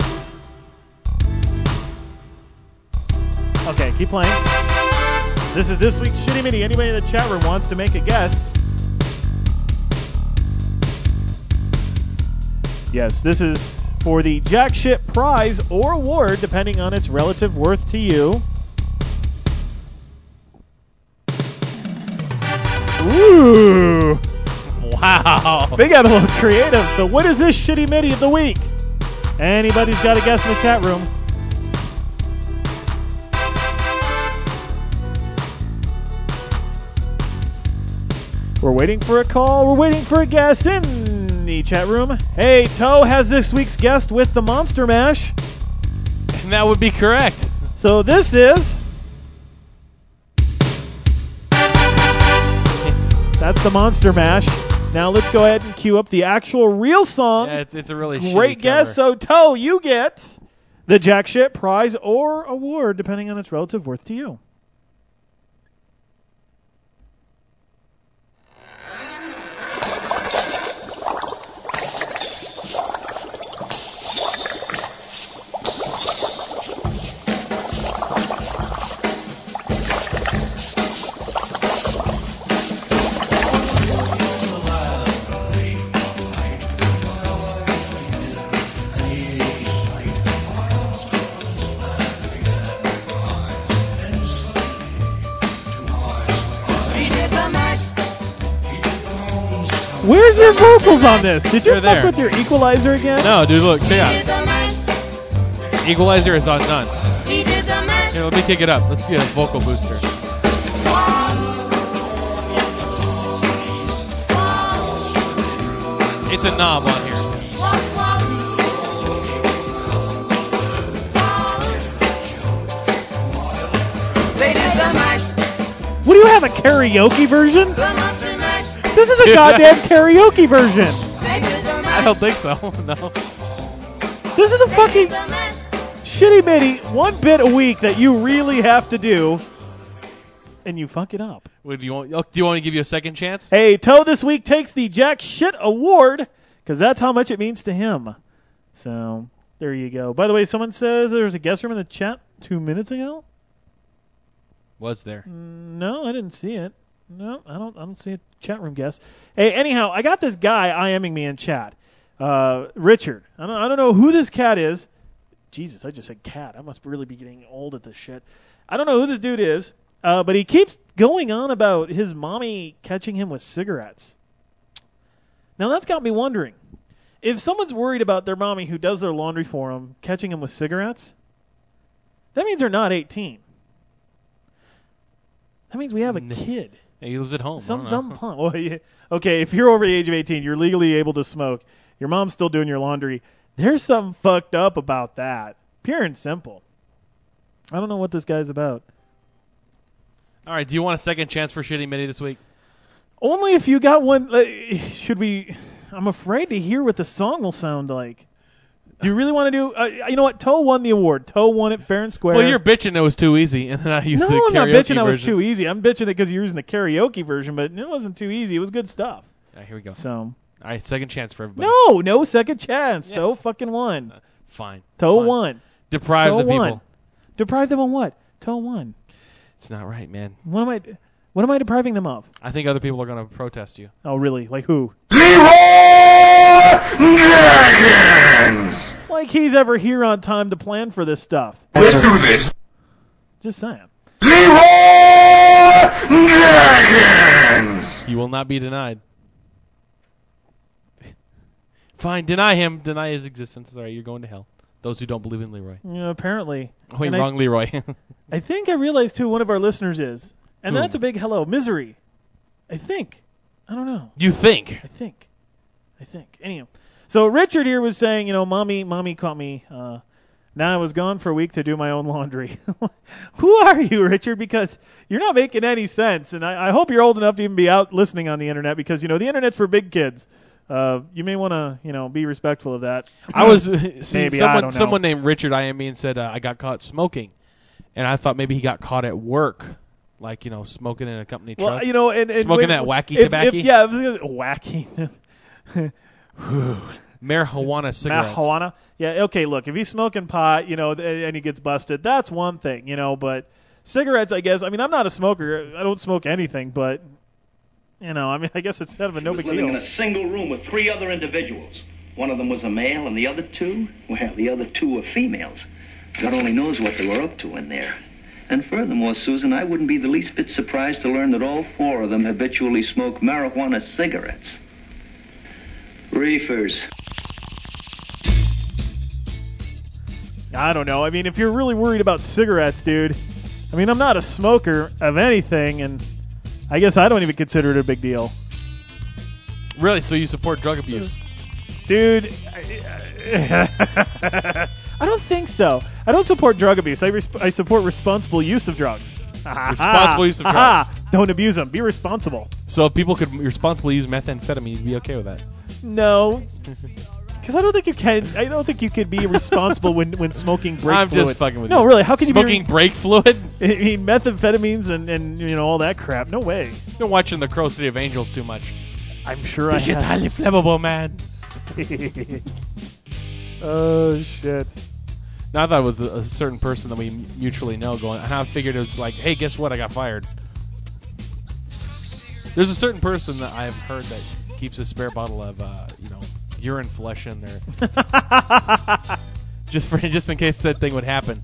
Okay, keep playing. This is this week's Shitty MIDI. Anybody in the chat room wants to make a guess? Yes, this is for the Jack Shit prize or award, depending on its relative worth to you. Ooh! Wow! They got a little creative. So what is this Shitty MIDI of the week? Anybody's got a guess in the chat room? We're waiting for a call. We're waiting for a guess in the chat room. Hey, Toe has this week's guest with the Monster Mash. And that would be correct. So this is... That's the Monster Mash. Now let's go ahead and cue up the actual real song. Yeah, it's, it's a really great shitty guess. cover. So, Toe, you get the Jack Shit prize or award, depending on its relative worth to you. Where's your vocals on this? Did you They're fuck there. with your equalizer again? No, dude, look, check it out. Equalizer is on none. Here, let me kick it up. Let's get a vocal booster. It's a knob on here. What do you have, a karaoke version? This is a goddamn karaoke version. I don't think so. No. This is a fucking shitty MIDI, one bit a week that you really have to do, and you fuck it up. Would you want? Oh, do you want to give you a second chance? Hey, Toe this week takes the Jack Shit Award, because that's how much it means to him. So, there you go. By the way, someone says there was a guest room in the chat two minutes ago? Was there? No, I didn't see it. No, I don't. I don't see a chat room guest. Hey, anyhow, I got this guy IMing me in chat. Uh, Richard. I don't. I don't know who this cat is. Jesus, I just said cat. I must really be getting old at this shit. I don't know who this dude is. Uh, but he keeps going on about his mommy catching him with cigarettes. Now that's got me wondering. If someone's worried about their mommy who does their laundry for them catching him with cigarettes, that means they're not eighteen. That means we have a kid. Yeah, he lives at home. Some dumb punk. Well, yeah. Okay, if you're over the age of eighteen, you're legally able to smoke. Your mom's still doing your laundry. There's something fucked up about that. Pure and simple. I don't know what this guy's about. All right, do you want a second chance for Shitty MIDI this week? Only if you got one. Uh, should we... I'm afraid to hear what the song will sound like. Do you really want to do... Uh, you know what? Toe won the award. Toe won it fair and square. Well, you're bitching it was too easy, and then I used no, the karaoke I'm not bitching version. that was too easy. I'm bitching it because you're using the karaoke version, but it wasn't too easy. It was good stuff. All right, here we go. So... All right, second chance for everybody. No, no second chance. Yes. Toe fucking won. Uh, fine. Toe fine. won. Deprive Toe the people. won. Deprive them of what? Toe won. It's not right, man. What am I... What am I depriving them of? I think other people are going to protest you. Oh, really? Like who? Like he's ever here on time to plan for this stuff. Let's do this. Just saying. You will not be denied. Fine, deny him. Deny his existence. All right, you're going to hell. Those who don't believe in Leroy. Yeah, apparently. Oh, wait, And wrong I, Leroy. I think I realized who one of our listeners is. And Who? that's a big hello. Misery. I think. I don't know. You think? I think. I think. Anyhow. So Richard here was saying, you know, mommy, mommy caught me. Uh, now I was gone for a week to do my own laundry. Who are you, Richard? Because you're not making any sense. And I, I hope you're old enough to even be out listening on the internet because, you know, the internet's for big kids. Uh, you may want to, you know, be respectful of that. I was see, Maybe, someone, I don't know. someone named Richard I M E and said uh, I got caught smoking, and I thought maybe he got caught at work, like you know, smoking in a company Well, truck. you know, and, and smoking when, that wacky if, tobacco. If, yeah, it was wacky. Marijuana cigarettes. Marijuana. Yeah, okay, look, if he's smoking pot, you know, and he gets busted, that's one thing, you know, but cigarettes, I guess, I mean, I'm not a smoker. I don't smoke anything, but, you know, I mean, I guess it's kind of a no big deal. He was living in a single room with three other individuals. One of them was a male, and the other two, well, the other two were females. God only knows what they were up to in there. And furthermore, Susan, I wouldn't be the least bit surprised to learn that all four of them habitually smoke marijuana cigarettes. Reefers. I don't know. I mean, if you're really worried about cigarettes, dude, I mean, I'm not a smoker of anything, and I guess I don't even consider it a big deal. Really? So you support drug abuse? Dude, I, I don't think so. I don't support drug abuse. I, resp- I support responsible use of drugs. Responsible use of drugs. Don't abuse them. Be responsible. So if people could responsibly use methamphetamine, you'd be okay with that? No. Because I don't think you can. I don't think you could be responsible when, when smoking brake I'm fluid. I'm just fucking with no, you. No, really. How can smoking you be smoking brake fluid? I mean, methamphetamines and, and you know all that crap. No way. You've been watching The Crow City of Angels too much. I'm sure this I shit's highly flammable, man. Oh shit. Now I thought it was a, a certain person that we mutually know going. I figured it was like, hey, guess what? I got fired. There's a certain person that I've heard that keeps a spare bottle of, uh, you know, urine flush in there, just for just in case that thing would happen.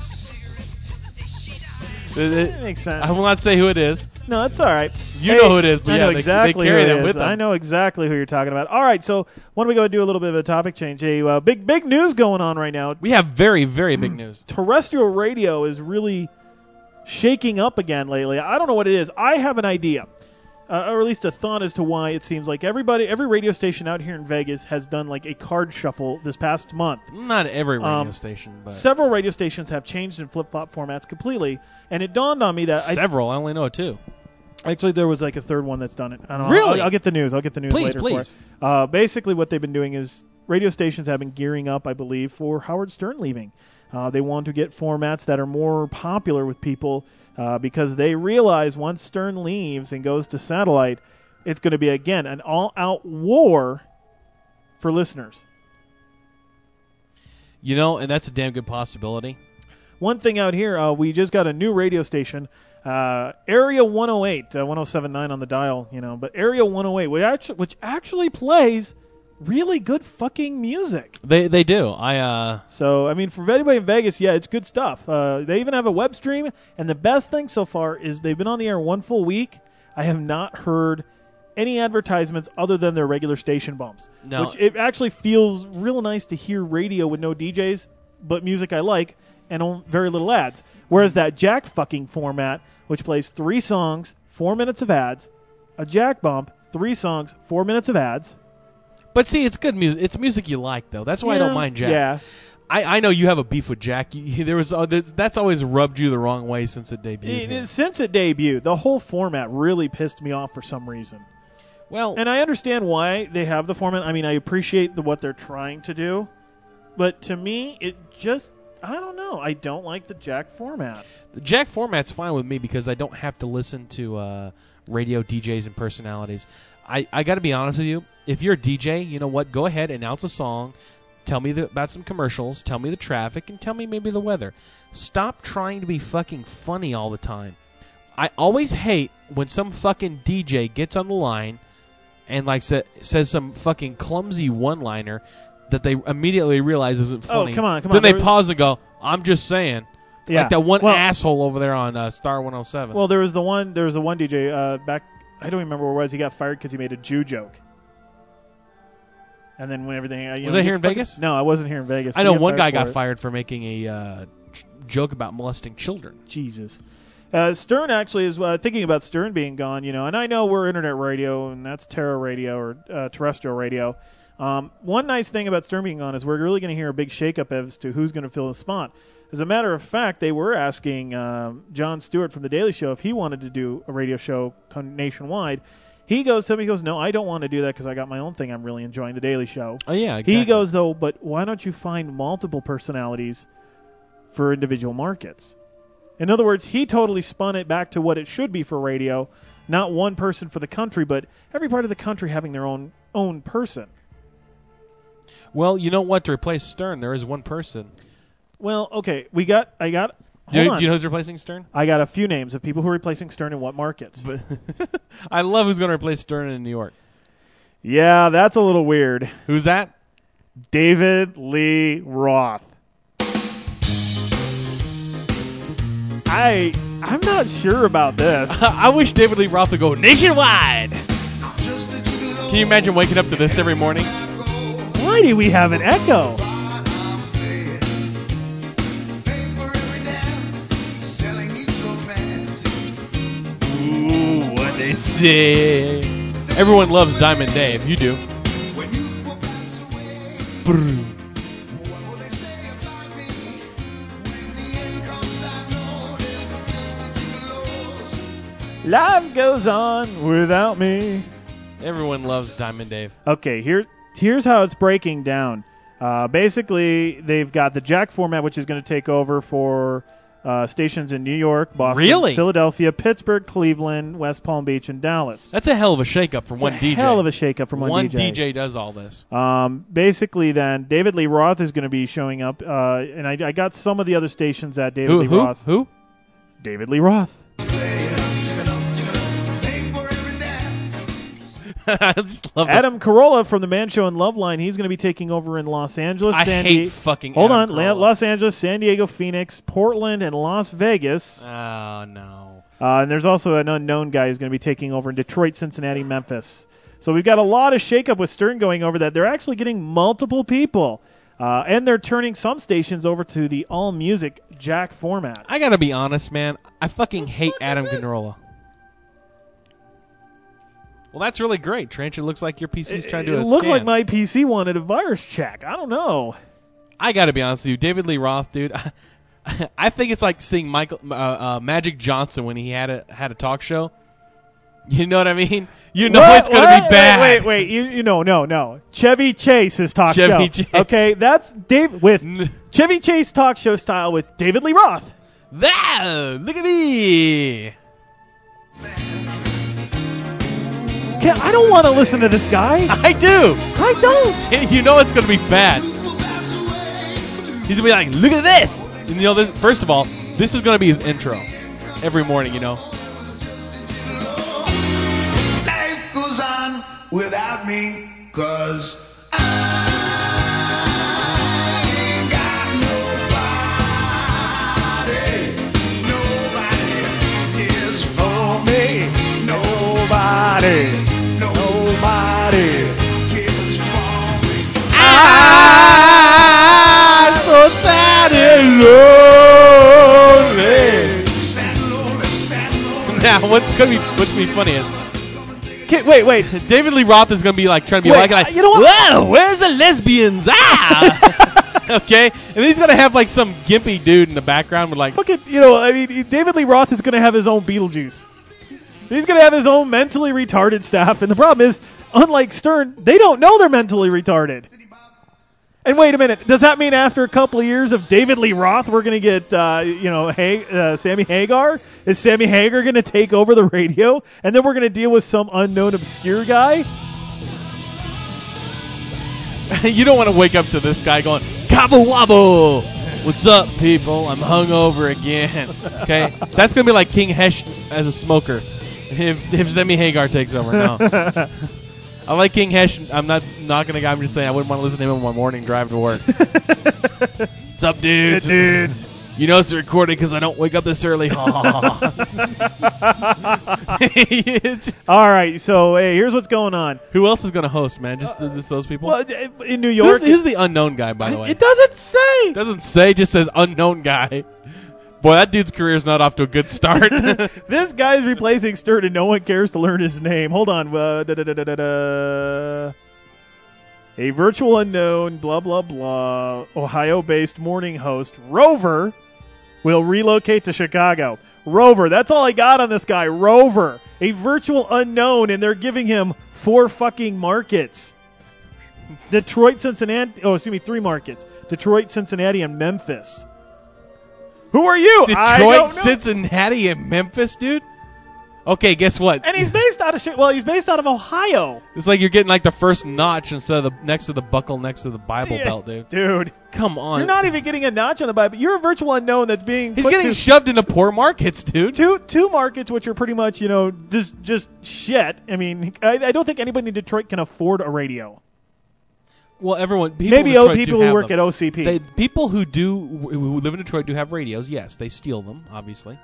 It, it makes sense. I will not say who it is. No, that's all right. You hey, know who it is, but I yeah, know they, exactly they carry who it them is. with them. I know exactly who you're talking about. All right, so why don't we go and do a little bit of a topic change? Hey, uh, big big news going on right now. We have very very big news. Terrestrial radio is really shaking up again lately. I don't know what it is. I have an idea. Uh, or at least a thought as to why it seems like everybody, every radio station out here in Vegas has done like a card shuffle this past month. Not every radio um, station, but several radio stations have changed in flip-flop formats completely, and it dawned on me that several. I, I only know two. Actually, there was like a third one that's done it. I don't know. Really? I'll, I'll get the news. I'll get the news please, later. Please, please. Uh, basically, what they've been doing is radio stations have been gearing up, I believe, for Howard Stern leaving. Uh, they want to get formats that are more popular with people uh, because they realize once Stern leaves and goes to satellite, it's going to be, again, an all-out war for listeners. You know, and that's a damn good possibility. One thing out here, uh, we just got a new radio station, uh, Area one oh eight, uh, one oh seven point nine on the dial, you know, but Area one oh eight, which actually, which actually plays really good fucking music. They they do. I uh. So I mean, for anybody in Vegas, yeah, it's good stuff. Uh, they even have a web stream, and the best thing so far is they've been on the air one full week. I have not heard any advertisements other than their regular station bumps. No. Which it actually feels real nice to hear radio with no D Js, but music I like, and on very little ads. Whereas that jack fucking format, which plays three songs, four minutes of ads, a jack bump, three songs, four minutes of ads. But see, it's good music. It's music you like, though. That's why yeah, I don't mind Jack. Yeah. I, I know you have a beef with Jack. You, there was uh, that's always rubbed you the wrong way since it debuted. It, it, since it debuted, the whole format really pissed me off for some reason. Well, and I understand why they have the format. I mean, I appreciate the, what they're trying to do, but to me, it just I don't know. I don't like the Jack format. The Jack format's fine with me because I don't have to listen to uh, radio D Js and personalities. I, I got to be honest with you. If you're a D J, you know what? Go ahead, announce a song, tell me the, about some commercials, tell me the traffic, and tell me maybe the weather. Stop trying to be fucking funny all the time. I always hate when some fucking D J gets on the line and like sa- says some fucking clumsy one-liner that they immediately realize isn't funny. Oh, come on, come then on. Then they there pause and go, I'm just saying. Yeah. Like that one well, asshole over there on uh, Star one oh seven. Well, there was the one. There was the one D J uh, back. I don't remember where it was. He got fired because he made a Jew joke. And then when everything. You was know, that here in fucking, Vegas? No, I wasn't here in Vegas. I know one guy for got it. fired for making a uh, joke about molesting children. Jesus. Uh, Stern actually is uh, thinking about Stern being gone, you know, and I know we're internet radio, and that's Terra radio or uh, terrestrial radio. Um, one nice thing about Stern being gone is we're really going to hear a big shakeup as to who's going to fill the spot. As a matter of fact, they were asking um, Jon Stewart from The Daily Show if he wanted to do a radio show nationwide. He goes to him, he goes, no, I don't want to do that because I got my own thing I'm really enjoying, The Daily Show. Oh, yeah, exactly. He goes, though, but why don't you find multiple personalities for individual markets? In other words, he totally spun it back to what it should be for radio, not one person for the country, but every part of the country having their own own person. Well, you know what? To replace Stern, there is one person. Well, okay, we got. I got. Do, Hold on. do you know who's replacing Stern? I got a few names of people who are replacing Stern in what markets. But I love who's going to replace Stern in New York. Yeah, that's a little weird. Who's that? David Lee Roth. I I'm not sure about this. I wish David Lee Roth would go nationwide. Can you imagine waking up to this every morning? Why do we have an echo? Ooh, what they say. Everyone loves Diamond Dave. You do. Brr. Life goes on without me. Everyone loves Diamond Dave. Okay, here's here's how it's breaking down. Uh, basically, they've got the Jack format, which is going to take over for uh, stations in New York, Boston, Really? Philadelphia, Pittsburgh, Cleveland, West Palm Beach, and Dallas. That's a hell of a shakeup from It's one a D J. hell of a shakeup from one, one D J. D J does all this. Um, basically, then David Lee Roth is going to be showing up, uh, and I, I got some of the other stations at David Who? Lee Who? Roth. Who? David Lee Roth. I just love Adam Carolla from the Man Show and Loveline. He's going to be taking over in Los Angeles. I San hate Di- fucking Hold Adam on, La- Carolla. Los Angeles, San Diego, Phoenix, Portland, and Las Vegas. Oh, no. Uh, and there's also an unknown guy who's going to be taking over in Detroit, Cincinnati, Memphis. So we've got a lot of shakeup with Stern going over that. They're actually getting multiple people. Uh, and they're turning some stations over to the all-music Jack format. I got to be honest, man. I fucking hate Adam Carolla. Well, that's really great, Trench. It looks like your P C's trying to do It a looks scan. like my P C wanted a virus check. I don't know. I got to be honest with you. David Lee Roth, dude, I think it's like seeing Michael uh, uh, Magic Johnson when he had a had a talk show. You know what I mean? You know What? it's going to Wait, be bad. Wait, wait, wait. You, you know, no, no. Chevy Chase's talk Chevy show. Chase. Okay, that's Dave with Chevy Chase talk show style with David Lee Roth. That, look at me. Okay, I don't want to listen to this guy. I do. I don't. You know it's going to be bad. He's going to be like, look at this. And you know, this, first of all, this is going to be his intro every morning, you know. Life goes on without me, cause I ain't got nobody. Nobody is for me. Nobody. Nobody is for me. I'm so sad and lonely. Now, what's going to be what's going to be funny is, Okay, wait, wait. David Lee Roth is going to be like trying to be Wait, like, like, you know what? whoa, where's the lesbians? Ah! Okay? And he's going to have like some gimpy dude in the background with like, Fucking, you know, I mean, David Lee Roth is going to have his own Beetlejuice. He's going to have his own mentally retarded staff. And the problem is, unlike Stern, they don't know they're mentally retarded. And wait a minute, does that mean after a couple of years of David Lee Roth, we're going to get, uh, you know, hey, uh, Sammy Hagar? Is Sammy Hagar going to take over the radio? And then we're going to deal with some unknown obscure guy? you don't want to wake up to this guy going, gobble wobble. What's up, people? I'm hungover again. Okay? That's going to be like King Hesh as a smoker if, if Sammy Hagar takes over. No. I like King Hesh. I'm not knocking a guy. I'm just saying I wouldn't want to listen to him on my morning drive to work. What's up, dudes? Hey, dudes. You know it's recorded because I don't wake up this early. All right, so hey, here's what's going on. Who else is going to host, man? Just, uh, just those people? Well, in New York. Who's, who's the unknown guy, by the way? It doesn't say. It doesn't say. Just says unknown guy. Boy, that dude's career is not off to a good start. This guy's replacing Stern, and no one cares to learn his name. Hold on. Uh, da, da, da, da, da, da. A virtual unknown, blah, blah, blah, Ohio-based morning host, Rover, will relocate to Chicago. Rover, that's all I got on this guy. Rover, a virtual unknown, and they're giving him four fucking markets. Detroit, Cincinnati, oh, excuse me, three markets. Detroit, Cincinnati, and Memphis. Who are you? I don't know. Detroit, Cincinnati, and Memphis, dude? Okay, guess what? And he's based out of shit. Well, he's based out of Ohio. It's like you're getting like the first notch instead of the next to the buckle next to the Bible Yeah, belt, dude. Dude, come on. You're not even getting a notch on the Bible. You're a virtual unknown that's being. He's put getting to shoved into poor markets, dude. Two two markets which are pretty much you know just just shit. I mean, I, I don't think anybody in Detroit can afford a radio. Well, everyone. People Maybe in oh, Detroit people do who have work them. at O C P. They, people who do who live in Detroit do have radios. Yes, they steal them, obviously.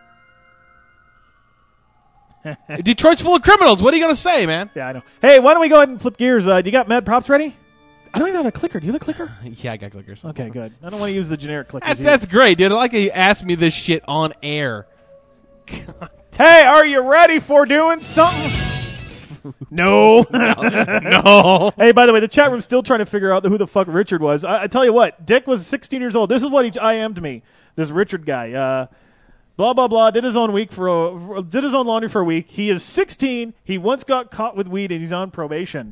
Detroit's full of criminals. What are you gonna say, man? Yeah, I know. Hey, why don't we go ahead and flip gears? Uh, do you got Mad Props ready? I don't even have a clicker. Do you have a clicker? Yeah, I got clickers. Okay, good. I don't want to use the generic clickers. That's either. that's great, dude. I like how you asked me this shit on air. Hey, are you ready for doing something? No. No. Hey, by the way, the chat room's still trying to figure out who the fuck Richard was. I, I tell you what, Dick was sixteen years old. This is what he I M'd me. This Richard guy. Uh, blah blah blah. Did his own week for a, did his own laundry for a week. He is sixteen. He once got caught with weed and he's on probation.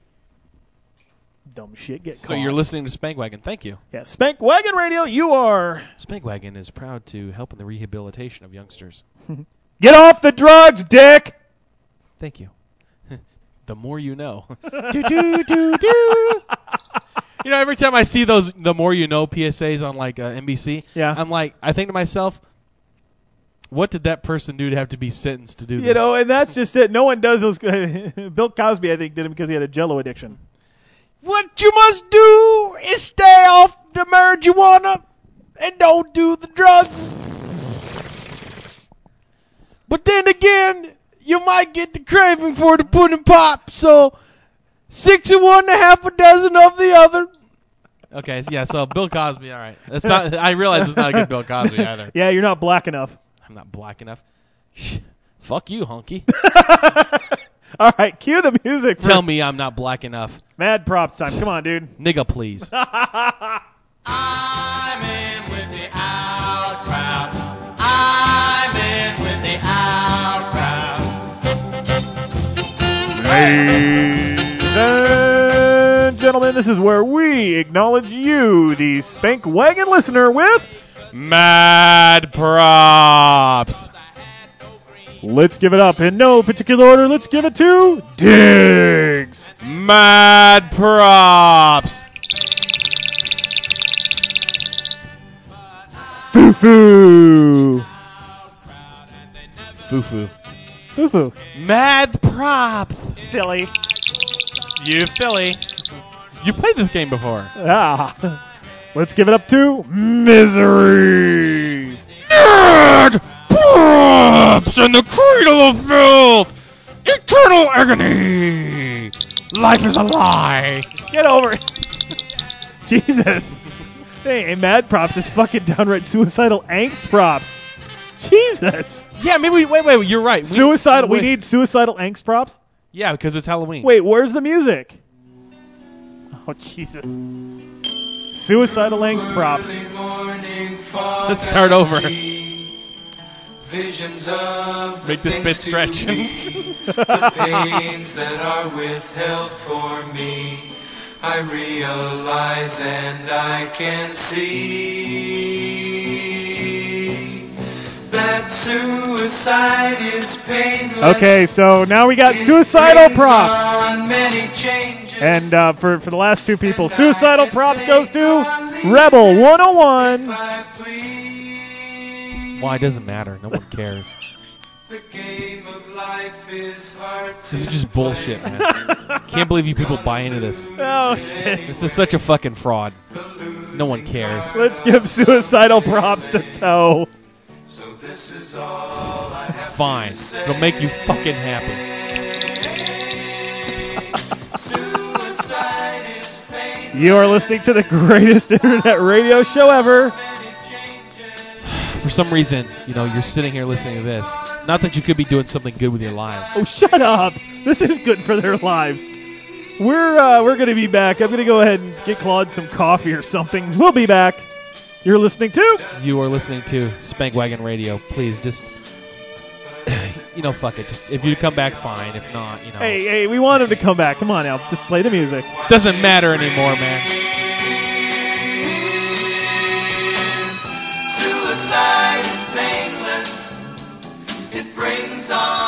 Dumb shit. Get caught. So you're listening to Spank Wagon. Thank you. Yeah, Spank Wagon Radio. You are. Spank Wagon is proud to help in the rehabilitation of youngsters. Get off the drugs, Dick. Thank you. The more you know. do, do, do, do. You know, every time I see those "the more you know" P S As on like uh, N B C, yeah. I'm like, I think to myself, what did that person do to have to be sentenced to do this? You know, and that's just it. No one does those. Bill Cosby, I think, did him because he had a Jello addiction. What you must do is stay off the marijuana and don't do the drugs. But then again, you might get the craving for the pudding pop, so six of one and a half a dozen of the other. Okay, so yeah, so Bill Cosby, all right. That's not. I realize it's not a good Bill Cosby either. Yeah, you're not black enough. I'm not black enough. Fuck you, honky. All right, cue the music. Tell me I'm not black enough. Mad Props time. Come on, dude. Nigga, please. I'm in with the out crowd. I'm in with the out crowd. Ladies and gentlemen, this is where we acknowledge you, the Spank Wagon listener, with Mad Props. Let's give it up in no particular order. Let's give it to Diggs. Mad Props. Foo-foo. Foo-foo. Foo-foo. Mad Props. Philly. You Philly. You played this game before. Ah. Let's give it up to Misery. Mad Props in the cradle of filth. Eternal agony. Life is a lie. Get over it. Jesus. Hey, Mad Props is fucking downright suicidal angst props. Jesus. Yeah, maybe. Wait, wait. You're right. We, Suicidal. wait. We need suicidal angst props. Yeah, because it's Halloween. Wait, where's the music? Oh Jesus. Suicidal angst props. Let's start over. Visions of Make this bit stretch. the pains that are withheld for me, I realize and I can see that suicide is painless. Okay, so now we got suicidal props. On many changes. And uh, for, for the last two people, suicidal props goes to Rebel one oh one. Why, it doesn't matter. No one cares. The game of life is hard to This is just bullshit, man. Can't believe you people buy into this. Oh, shit. This is such a fucking fraud. No one cares. Let's give suicidal props to Toe. So this is all I have Fine. It'll make you fucking happy. Suicide is pain. You are listening to the greatest internet radio show ever. For some reason, you know, you're sitting here listening to this. Not that you could be doing something good with your lives. Oh, shut up. This is good for their lives. We're uh, we're going to be back. I'm going to go ahead and get Claude some coffee or something. We'll be back. You're listening to? You are listening to Spank Wagon Radio. Please, just, you know, fuck it. Just if you come back, fine. If not, you know. Hey, hey, we want him to come back. Come on now. Just play the music. Doesn't matter anymore, man. Suicide is painless. It brings on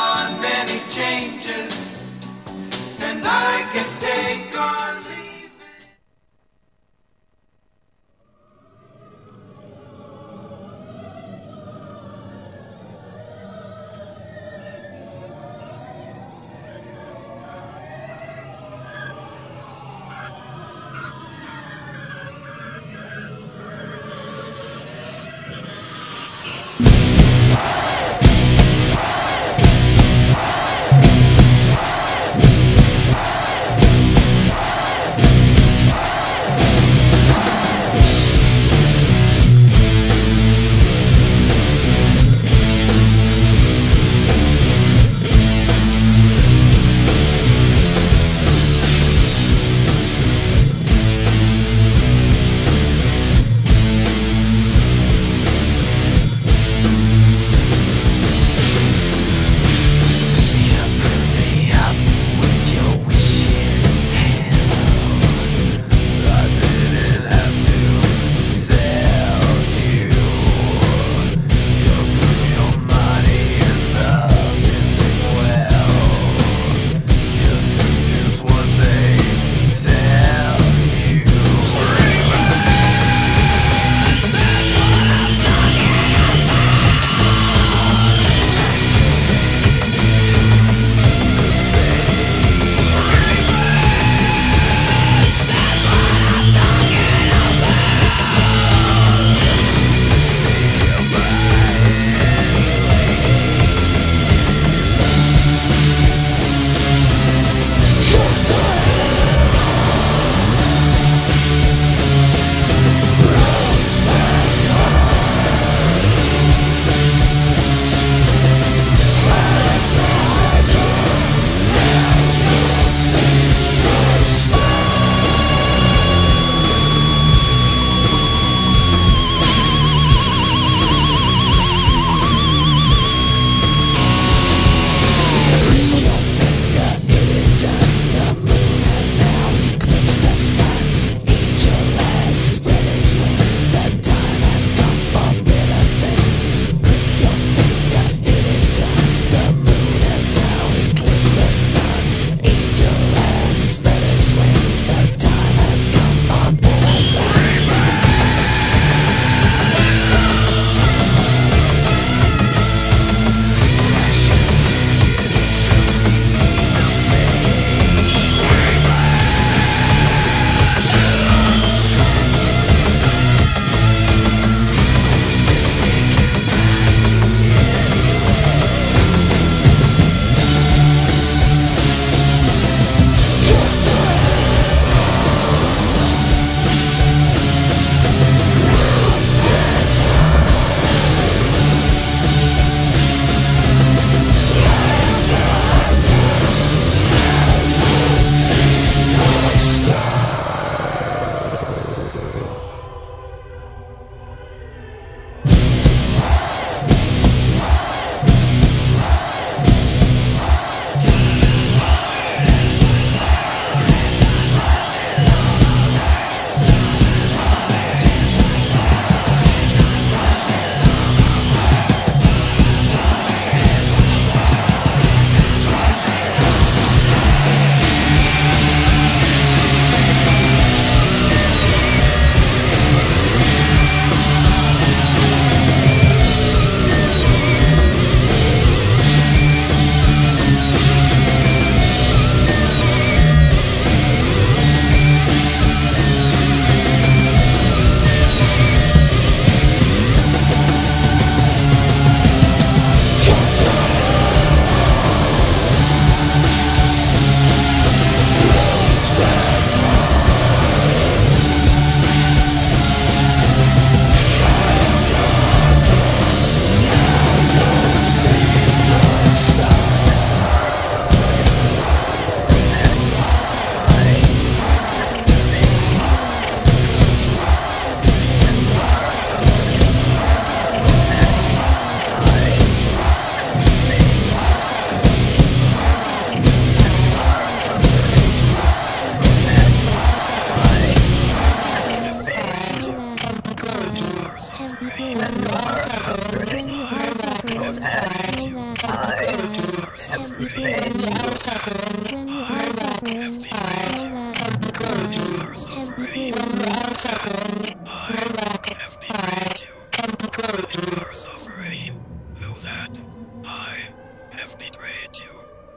suffering, when you are suffering, when you are suffering, know that God is with you. When you are suffering, know that I am good. When you are suffering, know that I have betrayed you.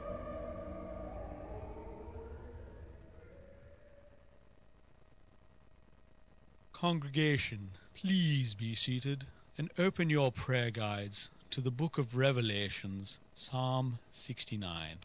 Congregation, please be seated and open your prayer guides to the book of Revelations, Psalm sixty-nine.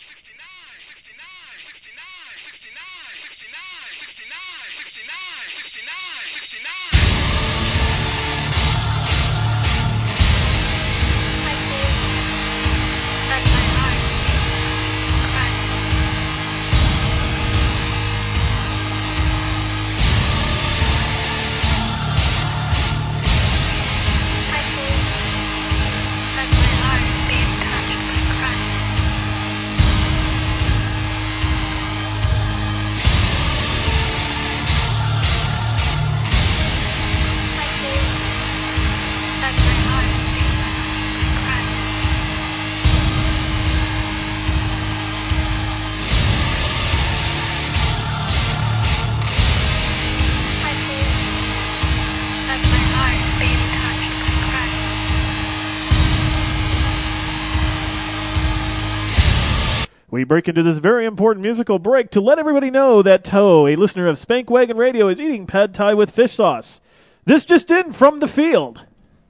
We break into this very important musical break to let everybody know that Toe, a listener of Spank Wagon Radio, is eating pad thai with fish sauce. This just in from the field.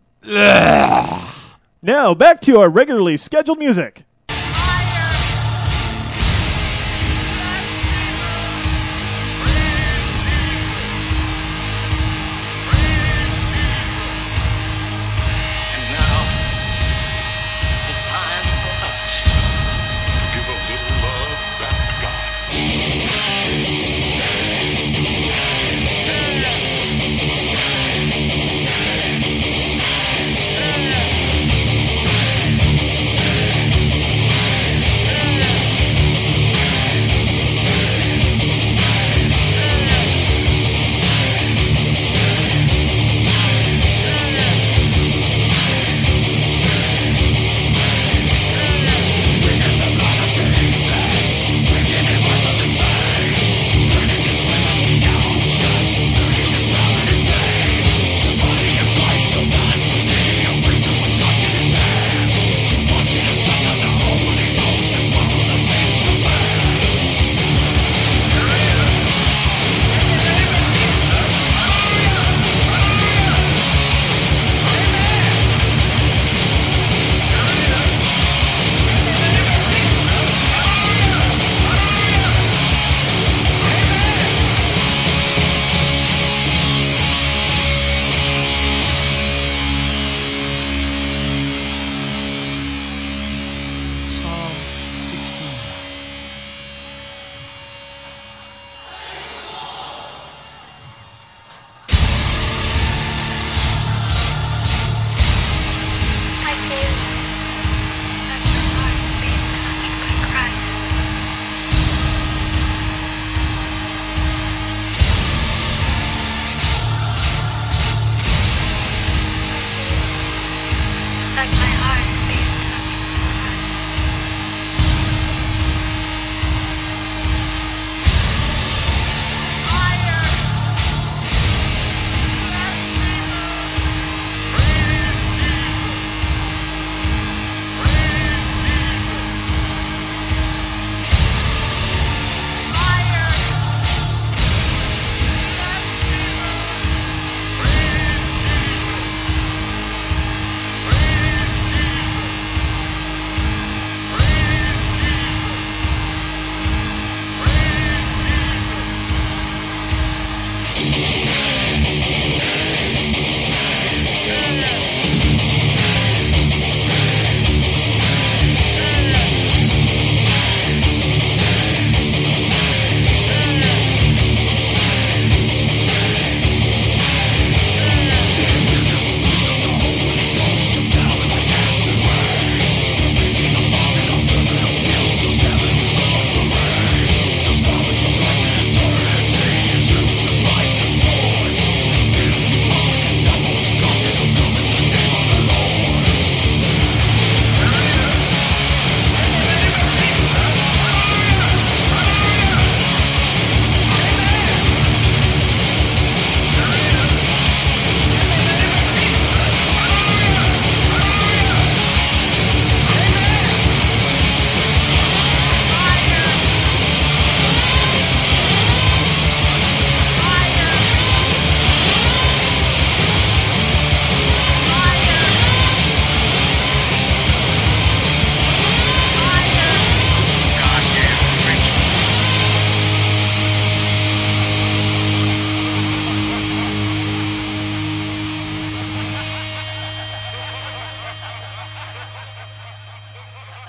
Now, back to our regularly scheduled music. Hey!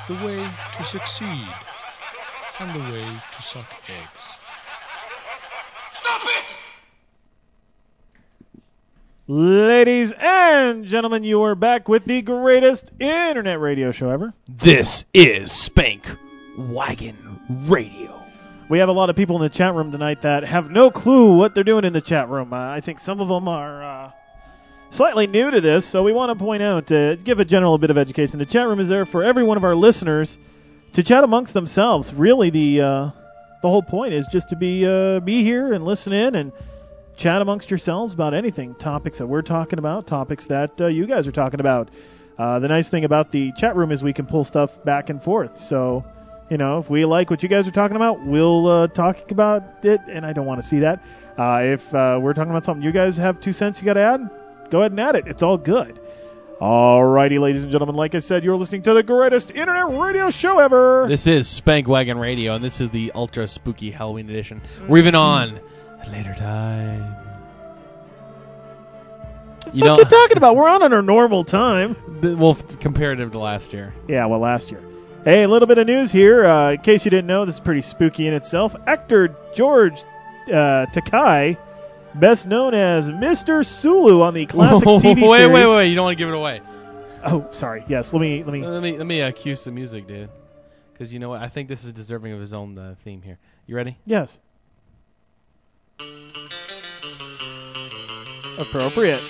the way to succeed, and the way to suck eggs. Stop it! Ladies and gentlemen, you are back with the greatest internet radio show ever. This is Spank Wagon Radio. We have a lot of people in the chat room tonight that have no clue what they're doing in the chat room. Uh, I think some of them are uh, slightly new to this, so we want to point out, to give a general bit of education. The chat room is there for every one of our listeners to chat amongst themselves. Really, the uh, the whole point is just to be uh, be here and listen in and chat amongst yourselves about anything, topics that we're talking about, topics that uh, you guys are talking about. Uh, the nice thing about the chat room is we can pull stuff back and forth. So, you know, if we like what you guys are talking about, we'll uh, talk about it, and I don't want to see that. Uh, if uh, we're talking about something you guys have two cents you got to add, go ahead and add it. It's all good. Alrighty, ladies and gentlemen, like I said, you're listening to the greatest internet radio show ever. This is Spank Wagon Radio, and this is the ultra spooky Halloween edition. We're even on at later time. What you know, you talking about? We're on at our normal time. The, well, comparative to last year. Yeah, well, last year. Hey, a little bit of news here. Uh, in case you didn't know, this is pretty spooky in itself. Actor George uh, Takei, best known as Mister Sulu on the classic Whoa, T V wait, series. Wait, wait, wait! You don't want to give it away. Oh, sorry. Yes, let me let me let me let me uh, cue some music, dude. Because you know what? I think this is deserving of his own uh, theme here. You ready? Yes. Appropriate.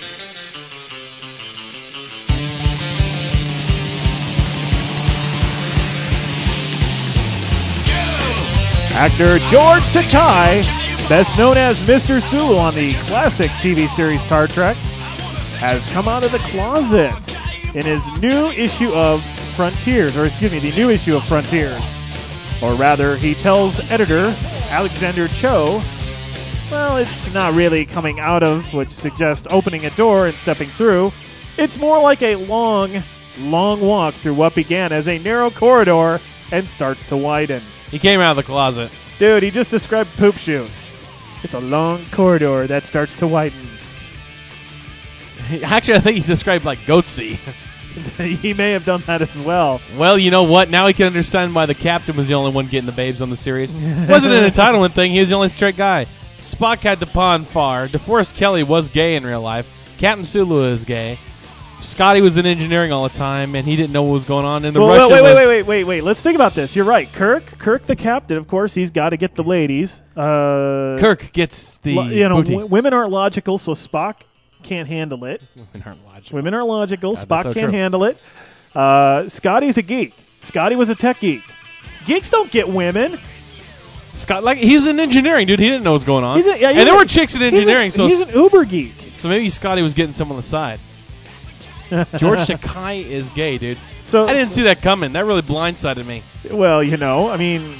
Actor George Takei, best known as Mister Sulu on the classic T V series Star Trek, has come out of the closet in his new issue of Frontiers, or excuse me, the new issue of Frontiers. Or rather, he tells editor Alexander Cho, well, it's not really coming out of, which suggests opening a door and stepping through. It's more like a long, long walk through what began as a narrow corridor and starts to widen. He came out of the closet. Dude, he just described poop shoot. It's a long corridor that starts to widen. Actually, I think he described like goatsy. He may have done that as well. Well, you know what? Now he can understand why the captain was the only one getting the babes on the series. It wasn't an entitlement thing. He was the only straight guy. Spock had to pawn far. DeForest Kelley was gay in real life. Captain Sulu is gay. Scotty was in engineering all the time, and he didn't know what was going on. And the well, Russian wait, wait, was wait, wait, wait, wait. Let's think about this. You're right. Kirk, Kirk, the captain, of course, he's got to get the ladies. Uh, Kirk gets the lo- you know, booty. w- women aren't logical, so Spock can't handle it. Women aren't logical. Women are logical. God, Spock so can't true. handle it. Uh, Scotty's a geek. Scotty was a tech geek. Geeks don't get women. Scott, like he's in engineering, dude. He didn't know what was going on. He's a, yeah, he's and there a, were chicks in engineering, he's a, so he's an uber geek. So maybe Scotty was getting some on the side. George Takei is gay, dude. So I didn't see that coming. That really blindsided me. Well, you know, I mean,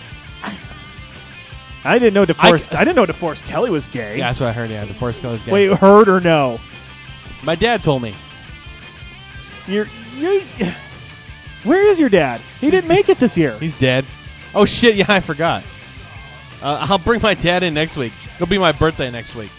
I didn't know DeForest. I, I didn't know DeForest Kelley was gay. Yeah, that's what I heard. Yeah, DeForest Kelley's gay. Wait, heard or no? My dad told me. You're, you. Where is your dad? He didn't make it this year. He's dead. Oh shit! Yeah, I forgot. Uh, I'll bring my dad in next week. It'll be my birthday next week.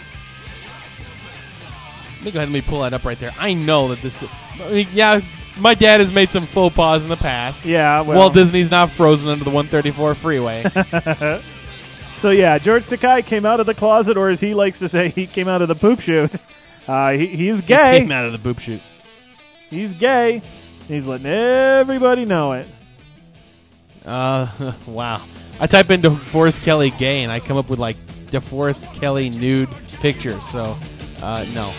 Let me go ahead and let me pull that up right there. I know that this. I mean, yeah, my dad has made some faux pas in the past. Yeah, well. Walt Disney's not frozen under the one thirty-four freeway. So yeah, George Takei came out of the closet, or as he likes to say, he came out of the poop chute. Uh, he, he's gay. He came out of the poop chute. He's gay. He's letting everybody know it. Uh, wow. I type in DeForest Kelley gay, and I come up with like DeForest Kelley nude pictures. So, uh, no.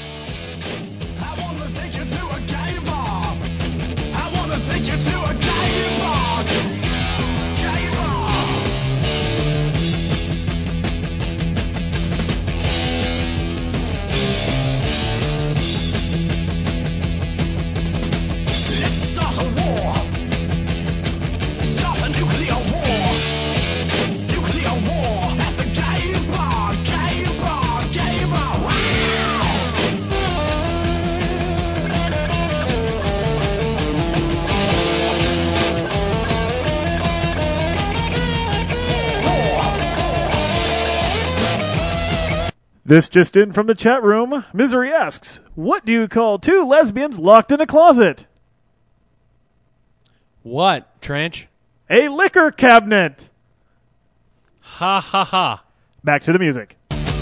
This just in from the chat room. Misery asks, what do you call two lesbians locked in a closet? What, Trench? A liquor cabinet. Ha ha ha. Back to the music.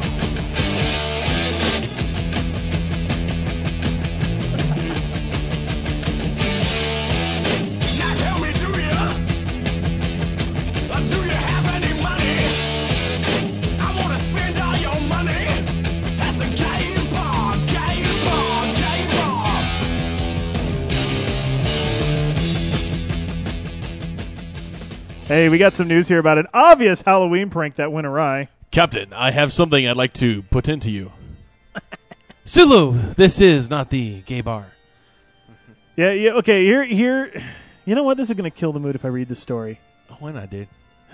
Hey, we got some news here about an obvious Halloween prank that went awry. Captain, I have something I'd like to put into you. Sulu, this is not the gay bar. Yeah, yeah, okay, here, here, you know what? This is going to kill the mood if I read this story. Oh, why not, dude?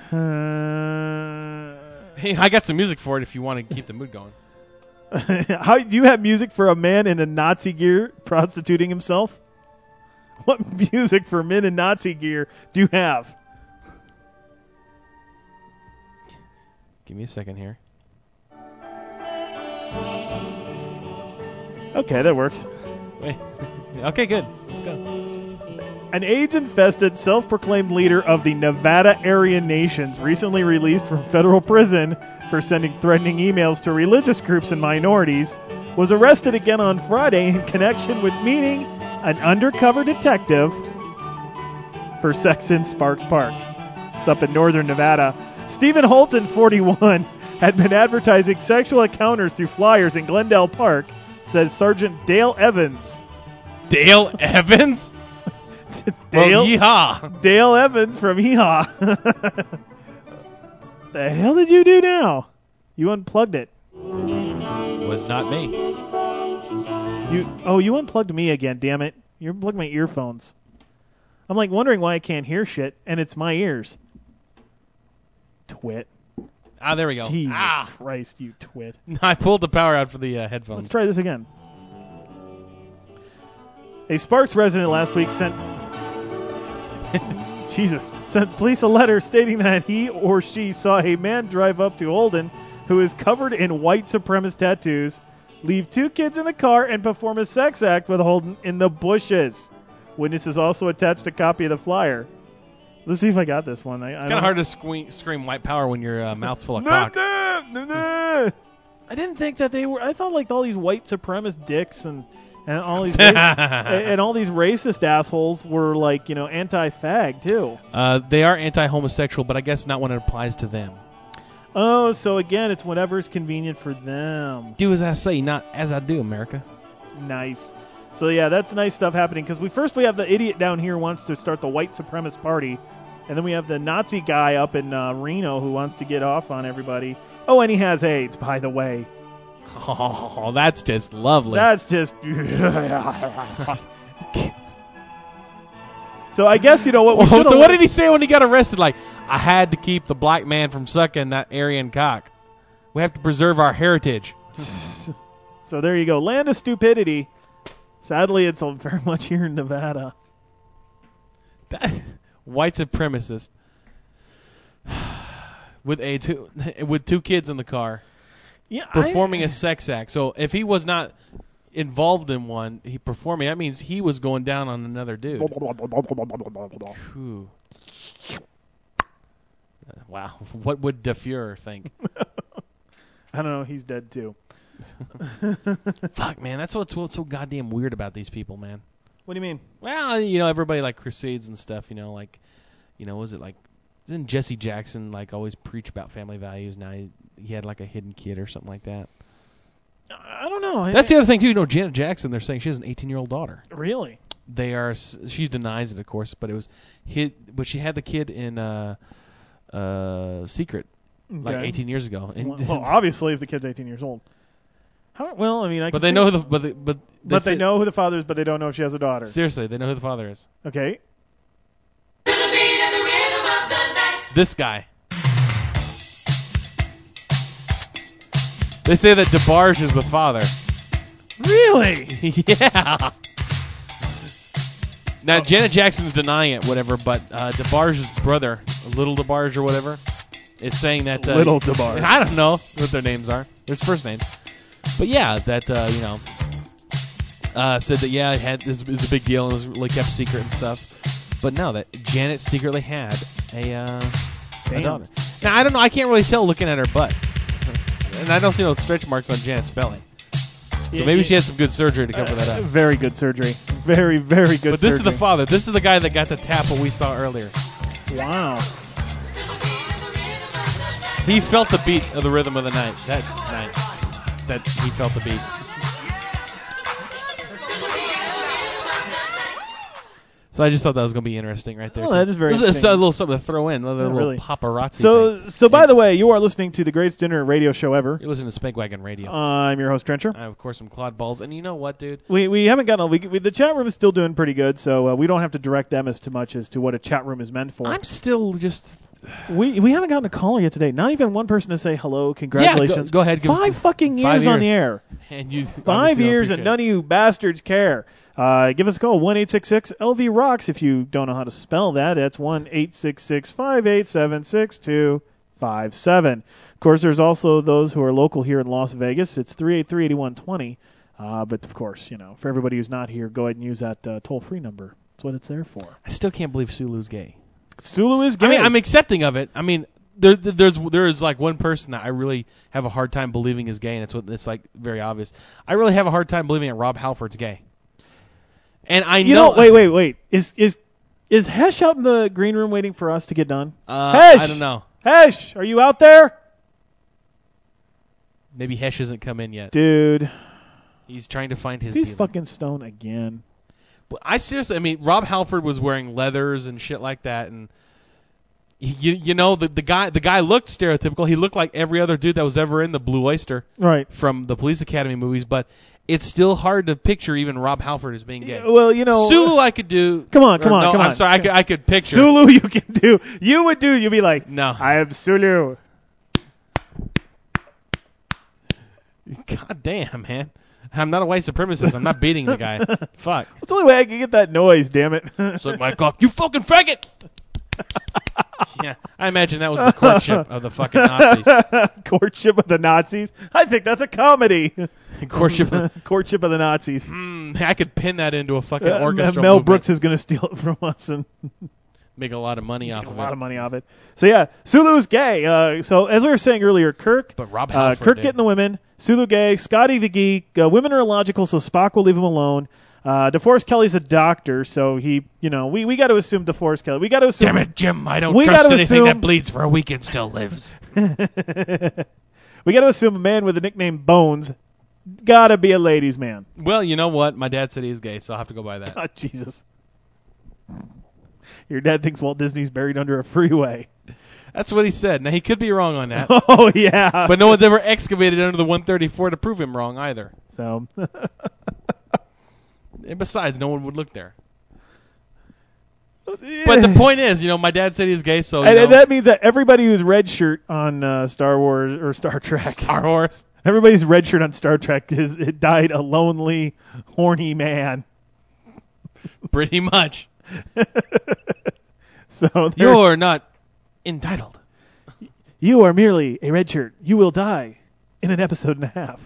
Uh, hey, I got some music for it if you want to keep the mood going. How do you have music for a man in a Nazi gear prostituting himself? What music for men in Nazi gear do you have? Give me a second here. Okay, that works. Wait. Okay, good. Let's go. An AIDS-infested, self-proclaimed leader of the Nevada Aryan Nations, recently released from federal prison for sending threatening emails to religious groups and minorities, was arrested again on Friday in connection with meeting an undercover detective for sex in Sparks Park. It's up in northern Nevada. Stephen Holton, forty-one, had been advertising sexual encounters through flyers in Glendale Park, says Sergeant Dale Evans. Dale Evans? Dale, well, yeehaw. Dale Evans from Yeehaw. The hell did you do now? You unplugged it. Was not me. You oh, you unplugged me again, damn it. You unplugged my earphones. I'm like wondering why I can't hear shit, and it's my ears. Twit. Ah, there we go. Jesus ah. Christ, you twit. I pulled the power out for the uh, headphones. Let's try this again. A Sparks resident last week sent Jesus sent police a letter stating that he or she saw a man drive up to Holden who is covered in white supremacist tattoos, leave two kids in the car, and perform a sex act with Holden in the bushes. Witnesses also attached a copy of the flyer. Let's see if I got this one. I, it's kind of hard to sque- scream white power when you're uh, mouth full of cock. I didn't think that they were. I thought like all these white supremacist dicks and and all these race, and all these racist assholes were like you know anti-fag too. Uh, they are anti-homosexual, but I guess not when it applies to them. Oh, so again, it's whatever's convenient for them. Do as I say, not as I do, America. Nice. So yeah, that's nice stuff happening because we first we have the idiot down here who wants to start the white supremacist party, and then we have the Nazi guy up in uh, Reno who wants to get off on everybody. Oh, and he has AIDS, by the way. Oh, that's just lovely. That's just. So I guess you know what. We oh, so what did he say when he got arrested? Like, I had to keep the black man from sucking that Aryan cock. We have to preserve our heritage. So there you go, land of stupidity. Sadly, it's very much here in Nevada. That, white supremacist with a two with two kids in the car, yeah, performing I, a sex act. So if he was not involved in one, he performing. That means he was going down on another dude. Whew. Wow, what would De Fuhrer think? I don't know. He's dead too. Fuck, man, that's what's, what's so goddamn weird about these people, man. What do you mean? Well, you know, everybody like crusades and stuff. You know, like, you know, was it like, didn't Jesse Jackson like always preach about family values? Now he, he had like a hidden kid or something like that. I don't know. That's the other thing too. You know, Janet Jackson. They're saying she has an eighteen-year-old daughter. Really? They are. She denies it, of course, but it was hid. But she had the kid in uh, uh, secret, like okay. eighteen years ago. And well, obviously, if the kid's eighteen years old. How, well, I mean, I. But they know who the but they, but they but they know who the father is, but they don't know if she has a daughter. Seriously, they know who the father is. Okay. This guy. They say that DeBarge is the father. Really? Yeah. Now, oh. Janet Jackson's denying it, whatever, but uh, DeBarge's brother, Little DeBarge or whatever, is saying that... Uh, Little DeBarge. I don't know what their names are. Their first names. But yeah, that, uh, you know, uh, said that, yeah, it had, this is a big deal and it was really kept secret and stuff. But no, that Janet secretly had a, uh, a Damn. daughter. Now, I don't know. I can't really tell looking at her butt. And I don't see no stretch marks on Janet's belly. So Yeah, maybe yeah. she had some good surgery to cover that Uh, up. very good surgery. Very, very good But this surgery. is the father. This is the guy that got the tap what we saw earlier. Wow. He felt the beat of the rhythm of the night. That night. That he felt the beat. So I just thought that was going to be interesting right there. Oh, too. that is very This is interesting. a little something to throw in. Another Yeah, little really. paparazzi So, thing. so by the way, you are listening to the greatest dinner radio show ever. You're listening to Spank Wagon Radio. I'm your host, Trencher. I, of course, am Claude Balls. And you know what, dude? We we haven't gotten a we, we, the chat room is still doing pretty good, so uh, we don't have to direct them as too much as to what a chat room is meant for. I'm still just... We we haven't gotten a caller yet today. Not even one person to say hello, congratulations. Yeah, go, go ahead. Give us Five the- fucking years, five on the air. And you Five obviously don't years and appreciate none of you bastards care. Uh, give us a call, one eight six six L V rocks. If you don't know how to spell that, that's one eight six six five eight seven six two five seven. Of course, there's also those who are local here in Las Vegas. It's three eight three, eight one two zero. Uh, but, of course, you know, for everybody who's not here, go ahead and use that uh, toll-free number. That's what it's there for. I still can't believe Sulu's gay. Sulu is gay. I mean, I'm accepting of it. I mean, there, there's there's like one person that I really have a hard time believing is gay, and it's what it's like very obvious. I really have a hard time believing that Rob Halford's gay. And I You know, know, wait, wait, wait. Is is is Hesh out in the green room waiting for us to get done? Uh, Hesh! I don't know. Hesh, are you out there? Maybe Hesh hasn't come in yet. Dude. He's trying to find his He's dealer. fucking stoned again. But I seriously, I mean, Rob Halford was wearing leathers and shit like that, and you you know the the guy the guy looked stereotypical. He looked like every other dude that was ever in the Blue Oyster, right, from the Police Academy movies. But it's still hard to picture even Rob Halford as being gay. Well, you know, Sulu I could do. Come on, come or on, no, come on. I'm sorry, I could I could picture. Sulu, you can do. You would do. You'd be like, no, I am Sulu. God damn, man. I'm not a white supremacist. I'm not beating the guy. Fuck. That's the only way I can get that noise, damn it. Suck my cock, you fucking faggot! Yeah, I imagine that was the courtship of the fucking Nazis. Courtship of the Nazis? I think that's a comedy. Courtship of, Courtship of the Nazis. Mm, I could pin that into a fucking Uh, orchestra. Mel movement. Brooks is going to steal it from us and Make a lot of money off make of a lot it. of money off it. So yeah, Sulu's gay. Uh, so as we were saying earlier, Kirk, But Rob uh, Halford Kirk did. getting the women, Sulu gay, Scotty the geek. Uh, women are illogical, so Spock will leave him alone. Uh, DeForest Kelly's a doctor, so he, you know, we, we got to assume DeForest Kelly. We got to assume. Damn it, Jim! I don't we trust gotta anything assume, that bleeds for a week and still lives. We got to assume a man with the nickname Bones gotta be a ladies' man. Well, you know what? My dad said he's gay, so I'll have to go by that. Oh, Jesus. Your dad thinks Walt Disney's buried under a freeway. That's what he said. Now he could be wrong on that. Oh yeah. But no one's ever excavated under the one thirty-four to prove him wrong either. So. And besides, no one would look there. But the point is, you know, my dad said he's gay, so you And, know, and that means that everybody who's red shirt on uh, Star Wars or Star Trek, Star Wars, everybody's red shirt on Star Trek is it died a lonely, horny man. pretty much. So there- You're not entitled. you are merely a red shirt. You will die in an episode and a half.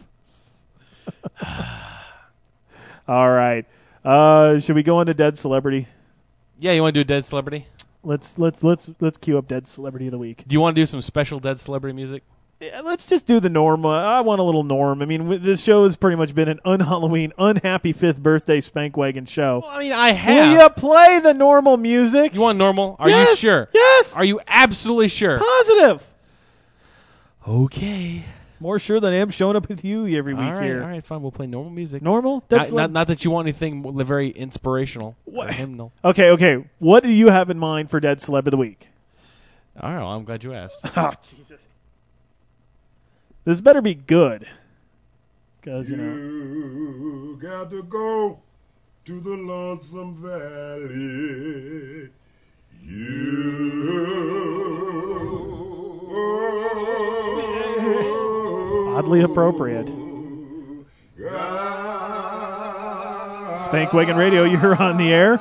All right. Uh, should we go on to Dead Celebrity? Yeah, you want to do a dead celebrity? Let's let's let's let's queue up Dead Celebrity of the Week. Do you want to do some special dead celebrity music? Yeah, let's just do the norm. Uh, I want a little norm. I mean, w- this show has pretty much been an un-Halloween, unhappy fifth birthday Spank Wagon show. Well, I mean, I Will have. you play the normal music? You want normal? Are Yes, you sure? Yes. Are you absolutely sure? Positive. Okay. More sure than I am showing up with you every week all right, here. all right, fine. We'll play normal music. Normal? Not, That's not, like- not that you want anything w- very inspirational What? or hymnal. Okay, okay. What do you have in mind for Dead Celeb of the Week? All right, well, I'm glad you asked. Oh, Jesus. This better be good. Because, you know. You got to go to the Lonesome Valley. You. Oddly appropriate. Spank Wagon Radio, you're on the air.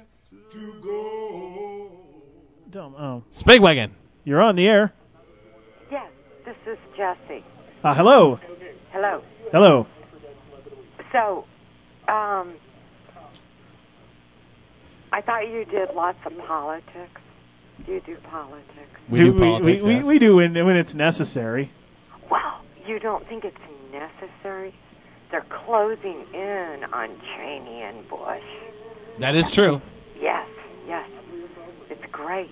Dumb. Oh. Spank Wagon. You're on the air. Yes, this is Jessie. Uh, hello. Hello. Hello. So, um, I thought you did lots of politics. Do you do politics? We do, do politics, we, yes. we, we do when, when it's necessary. Well, you don't think it's necessary? They're closing in on Cheney and Bush. That is true. Yes, yes. It's great.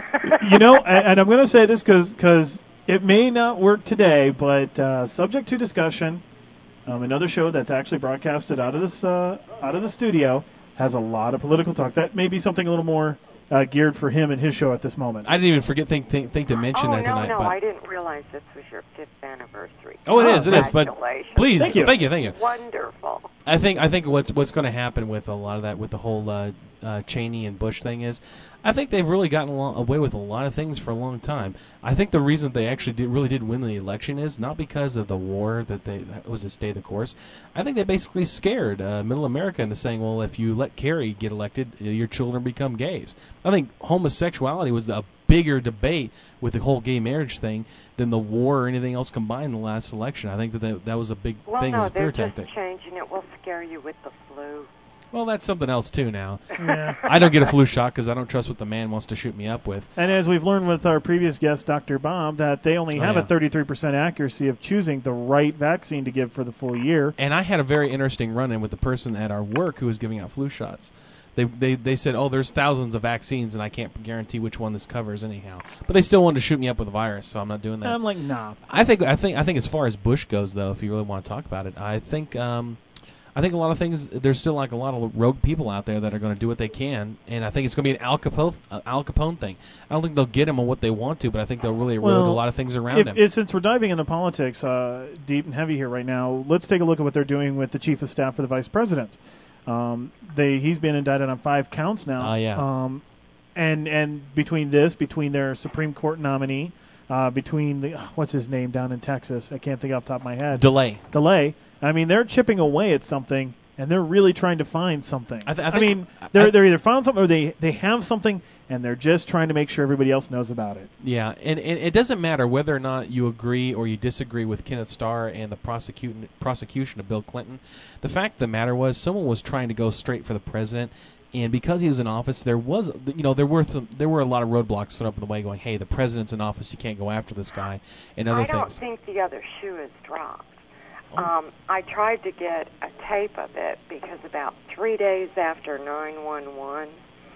You know, and, and I'm going to say this because it may not work today, but uh, subject to discussion, um, another show that's actually broadcasted out of this uh, out of the studio has a lot of political talk. That may be something a little more uh, geared for him and his show at this moment. I didn't even forget think think, think to mention oh, that no, tonight. no, but I didn't realize this was your fifth anniversary. Oh, it is, it is. But Congratulations. please, Thank you. thank you, thank you. Wonderful. I think I think what's what's going to happen with a lot of that, with the whole uh, uh, Cheney and Bush thing is, I think they've really gotten along, away with a lot of things for a long time. I think the reason they actually did, really did win the election is not because of the war that they that was a stay the course. I think they basically scared uh, Middle America into saying, well, if you let Kerry get elected, your children become gays. I think homosexuality was a bigger debate with the whole gay marriage thing than the war or anything else combined in the last election. I think that that, that was a big well, thing. no, was a fear they're tactic. just changing it. Will scare you with the flu. Well, that's something else too now. Yeah. I don't get a flu shot because I don't trust what the man wants to shoot me up with. And as we've learned with our previous guest, Doctor Bob, that they only Oh, have yeah. a thirty-three percent accuracy of choosing the right vaccine to give for the full year. And I had a very interesting run-in with the person at our work who was giving out flu shots. They they they said, oh, there's thousands of vaccines, and I can't guarantee which one this covers anyhow. But they still wanted to shoot me up with a virus, so I'm not doing that. I'm like, nah. I think I think I think as far as Bush goes, though, if you really want to talk about it, I think um, I think a lot of things. There's still like a lot of rogue people out there that are going to do what they can, and I think it's going to be an Al Capone uh, Al Capone thing. I don't think they'll get him on what they want to, but I think they'll really erode Well, a lot of things around if, him. if, since we're diving into politics uh, deep and heavy here right now, let's take a look at what they're doing with the chief of staff for the vice president. Um, they he's been indicted on five counts now. Ah, yeah. Um, and and between this, between their Supreme Court nominee, uh, between the what's his name down in Texas, I can't think off the top of my head. Delay. Delay. I mean, they're chipping away at something, and they're really trying to find something. I, th- I, I think, mean, they're I, they're either found something or they they have something, and they're just trying to make sure everybody else knows about it. Yeah, and, and it doesn't matter whether or not you agree or you disagree with Kenneth Starr and the prosecution prosecution of Bill Clinton. The fact of the matter was, someone was trying to go straight for the president, and because he was in office, there was, you know, there were some, there were a lot of roadblocks set up in the way, going, hey, the president's in office, you can't go after this guy, and other I don't things. think the other shoe is dropped. Oh. Um, I tried to get a tape of it because about three days after nine one one,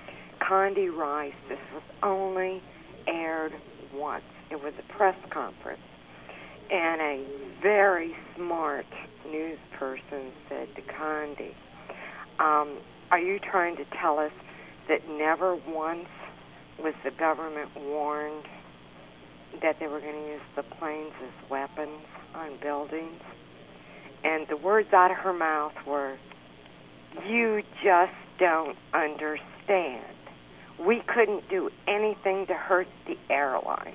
Condi Rice, this was only aired once. It was a press conference. And a very smart news person said to Condi, um, are you trying to tell us that never once was the government warned that they were going to use the planes as weapons on buildings? And the words out of her mouth were, you just don't understand. We couldn't do anything to hurt the airlines.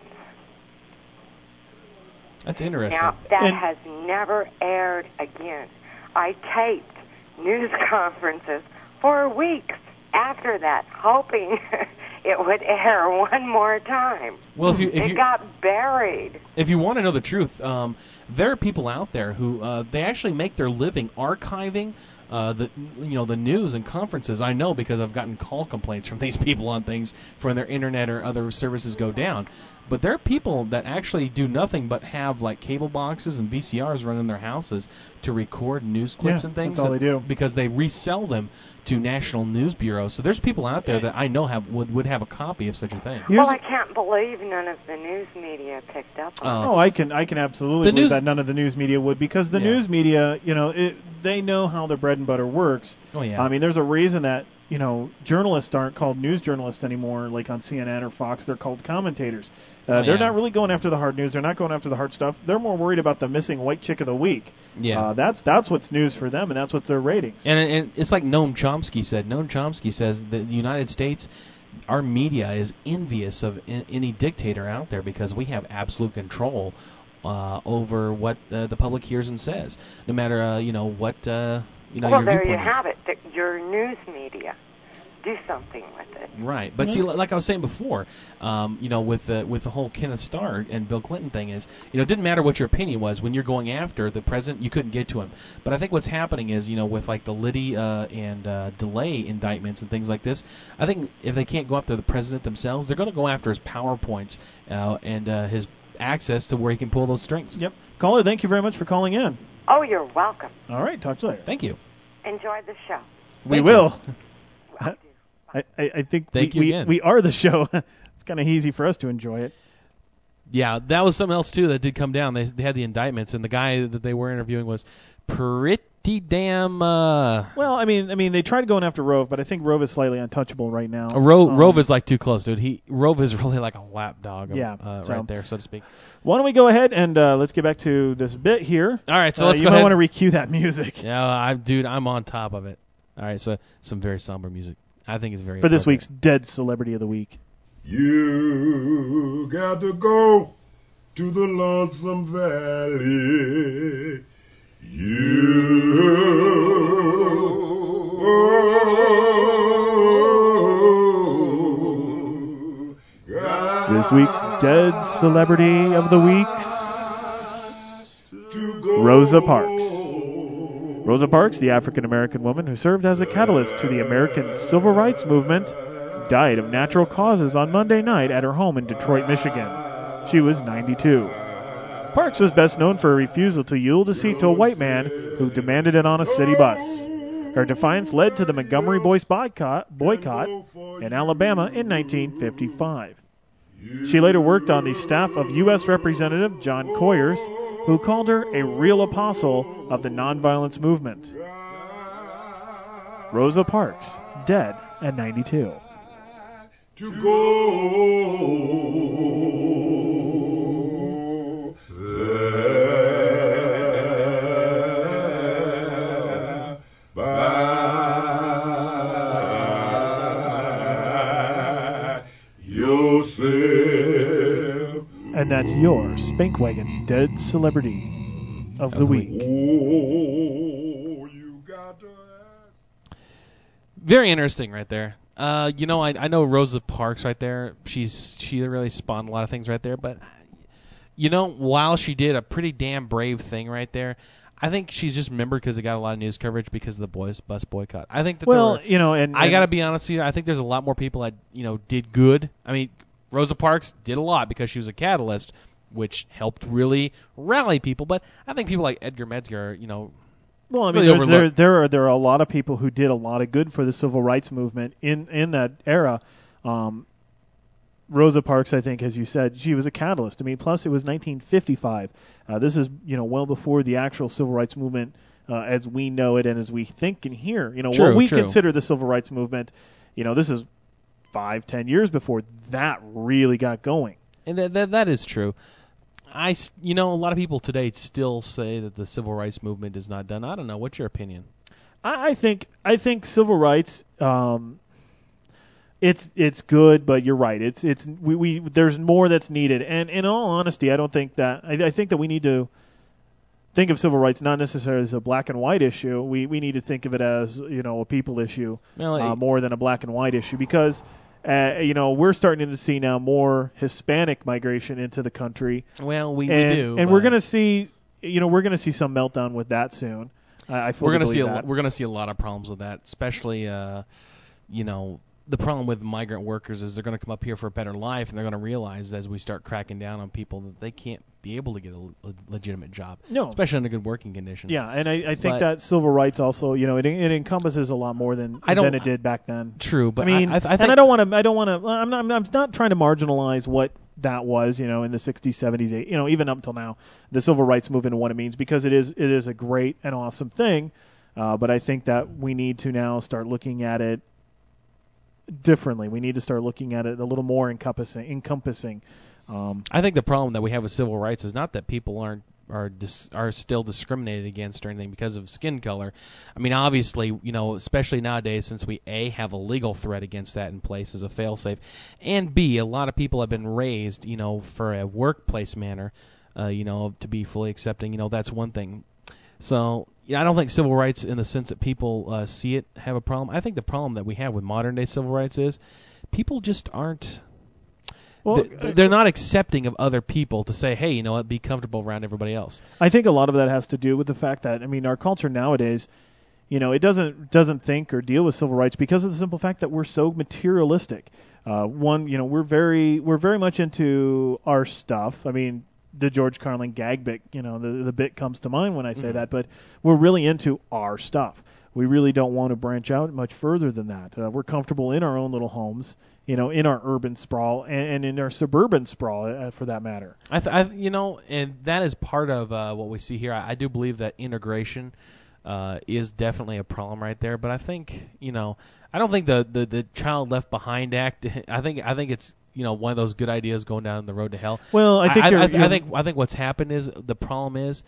That's interesting. Now, that And- has never aired again. I taped news conferences for weeks after that, hoping it would air one more time. Well, if you if it you got buried. if you want to know the truth, um, there are people out there who uh, they actually make their living archiving uh, the you know the news and conferences. I know because I've gotten call complaints from these people on things for when their internet or other services go down. But there are people that actually do nothing but have like cable boxes and V C Rs run in their houses to record news clips Yeah, and things. that's all they do. Because they resell them to national news bureaus. So there's people out there that I know have would, would have a copy of such a thing. Well, I can't believe none of the news media picked up on it. Oh, I can I can absolutely The believe news- that none of the news media would, because the Yeah. news media, you know, it, they know how their bread and butter works. Oh, yeah. I mean, there's a reason that, you know, journalists aren't called news journalists anymore, like on C N N or Fox. They're called commentators. Uh, Oh, they're yeah. not really going after the hard news. They're not going after the hard stuff. They're more worried about the missing white chick of the week. Yeah. Uh, that's that's what's news for them, and that's what's their ratings. And, and it's like Noam Chomsky said. Noam Chomsky says that the United States, our media is envious of in, any dictator out there because we have absolute control uh, over what uh, the public hears and says, no matter uh, you know what uh, you know well, your there you viewpoint is. have it. The, your news media do something with it. Right, but see, like I was saying before, um, you know, with the with the whole Kenneth Starr and Bill Clinton thing is, you know, it didn't matter what your opinion was when you're going after the president, you couldn't get to him. But I think what's happening is, you know, with like the Liddy uh, and uh, DeLay indictments and things like this, I think if they can't go after the president themselves, they're going to go after his PowerPoints uh, and uh, his access to where he can pull those strings. Yep. Caller, thank you very much for calling in. Oh, you're welcome. All right, talk to you later. Thank you. Enjoy the show. We will. I, I, I think Thank we, you we, again. we are the show. It's kind of easy for us to enjoy it. Yeah, that was something else too that did come down. They they had the indictments, and the guy that they were interviewing was pretty damn. Uh, Well, I mean, I mean, they tried going after Rove, but I think Rove is slightly untouchable right now. Uh, Rove, Um, Rove is like too close, dude. He Rove is really like a lap dog, Yeah, uh, so- right there, so to speak. Why don't we go ahead and uh, let's get back to this bit here. All right, so Uh, let's you go might ahead. want to recue that music Yeah, I, dude, I'm on top of it. All right, so some very somber music. I think it's very for this appropriate. week's Dead Celebrity of the Week. You got to go to the Lonesome Valley. You got This week's Dead Celebrity of the Week, Rosa Parks. Rosa Parks, the African-American woman who served as a catalyst to the American Civil Rights Movement, died of natural causes on Monday night at her home in Detroit, Michigan. She was ninety-two. Parks was best known for her refusal to yield a seat to a white man who demanded it on a city bus. Her defiance led to the Montgomery Boys boycott, boycott in Alabama in nineteen fifty-five. She later worked on the staff of U S Representative John Coyers, who called her a real apostle of the nonviolence movement. Rosa Parks, dead at ninety-two. to go there by yourself. And that's your Spankwagon Dead Celebrity of the Week. Oh, you got to Very interesting right there. Uh, you know, I I know Rosa Parks right there. She's she really spawned a lot of things right there. But you know, while she did a pretty damn brave thing right there, I think she's just remembered because it got a lot of news coverage because of the boys bus boycott. I think that Well, there were, you know, and, I and gotta be honest with you. I think there's a lot more people that you know did good. I mean, Rosa Parks did a lot because she was a catalyst, which helped really rally people. But I think people like Edgar Metzger, you know. Well, I mean, really there's- there overlooked. there are there are a lot of people who did a lot of good for the civil rights movement in in that era. Um, Rosa Parks, I think, as you said, she was a catalyst. I mean, plus it was nineteen fifty-five. Uh, this is you know well before the actual civil rights movement uh, as we know it and as we think and hear. You know True, what we true. consider the civil rights movement. You know, this is five, ten years before that really got going. And that, that that is true. I, s- you know, a lot of people today still say that the civil rights movement is not done. I don't know. What's your opinion? I, I think I think civil rights. Um, it's it's good, but you're right. It's it's we, we there's more that's needed. And in all honesty, I don't think that I, I think that we need to think of civil rights not necessarily as a black and white issue. We we need to think of it as you know a people issue Well, uh, it- more than a black and white issue because. Uh, you know, we're starting to see now more Hispanic migration into the country. Well, we, and, we do. and but we're going to see, you know, we're going to see some meltdown with that soon. I, I fully we're gonna see believe a, that. lo- we're going to see a lot of problems with that, especially, uh, you know, the problem with migrant workers is they're going to come up here for a better life, and they're going to realize as we start cracking down on people that they can't be able to get a, le- legitimate job, No. especially under good working conditions. Yeah, and I, I think But- that civil rights also, you know, it, it encompasses a lot more than I don't- than it did back then. True, but I mean, I, I, I think and I don't want to, I don't want to, I'm not, I'm not trying to marginalize what that was, you know, in the sixties, seventies, eighties, you know, even up until now, the civil rights movement and what it means, because it is, it is a great and awesome thing. Uh, but I think that we need to now start looking at it differently. We need to start looking at it a little more encompassing. encompassing. Um, I think the problem that we have with civil rights is not that people aren't are dis, are still discriminated against or anything because of skin color. I mean, obviously, you know, especially nowadays, since we a have a legal threat against that in place as a failsafe, and b a lot of people have been raised, you know, for a workplace manner, uh, you know, to be fully accepting. You know, that's one thing. So yeah, I don't think civil rights in the sense that people uh, see it have a problem. I think the problem that we have with modern day civil rights is people just aren't. Well, they're, they're not accepting of other people to say, hey, you know what, be comfortable around everybody else. I think a lot of that has to do with the fact that, I mean, our culture nowadays, you know, it doesn't doesn't think or deal with civil rights because of the simple fact that we're so materialistic. Uh, one, you know, we're very we're very much into our stuff. I mean, the George Carlin gag bit, you know, the the bit comes to mind when I say Mm-hmm. that, but we're really into our stuff. We really don't want to branch out much further than that. Uh, we're comfortable in our own little homes, you know, in our urban sprawl and, and in our suburban sprawl, uh, for that matter. I, th- I, you know, and that is part of uh, what we see here. I, I do believe that integration uh, is definitely a problem right there. But I think, you know, I don't think the, the, the Child Left Behind Act. I think I think it's, you know, one of those good ideas going down the road to hell. Well, I think I, you're, I, you're, I think I think what's happened is the problem is.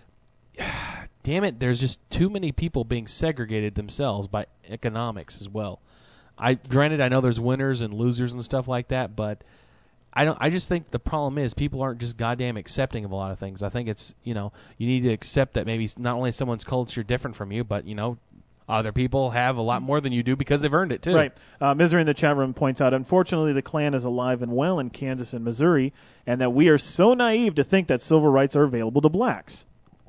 Damn it, there's just too many people being segregated themselves by economics as well. I granted I know there's winners and losers and stuff like that, but I don't I just think the problem is people aren't just goddamn accepting of a lot of things. I think it's, you know, you need to accept that maybe not only someone's culture different from you, but, you know, other people have a lot more than you do because they've earned it too. Right. Uh, Misery in the chat room points out, unfortunately, the Klan is alive and well in Kansas and Missouri, and that we are so naive to think that civil rights are available to blacks.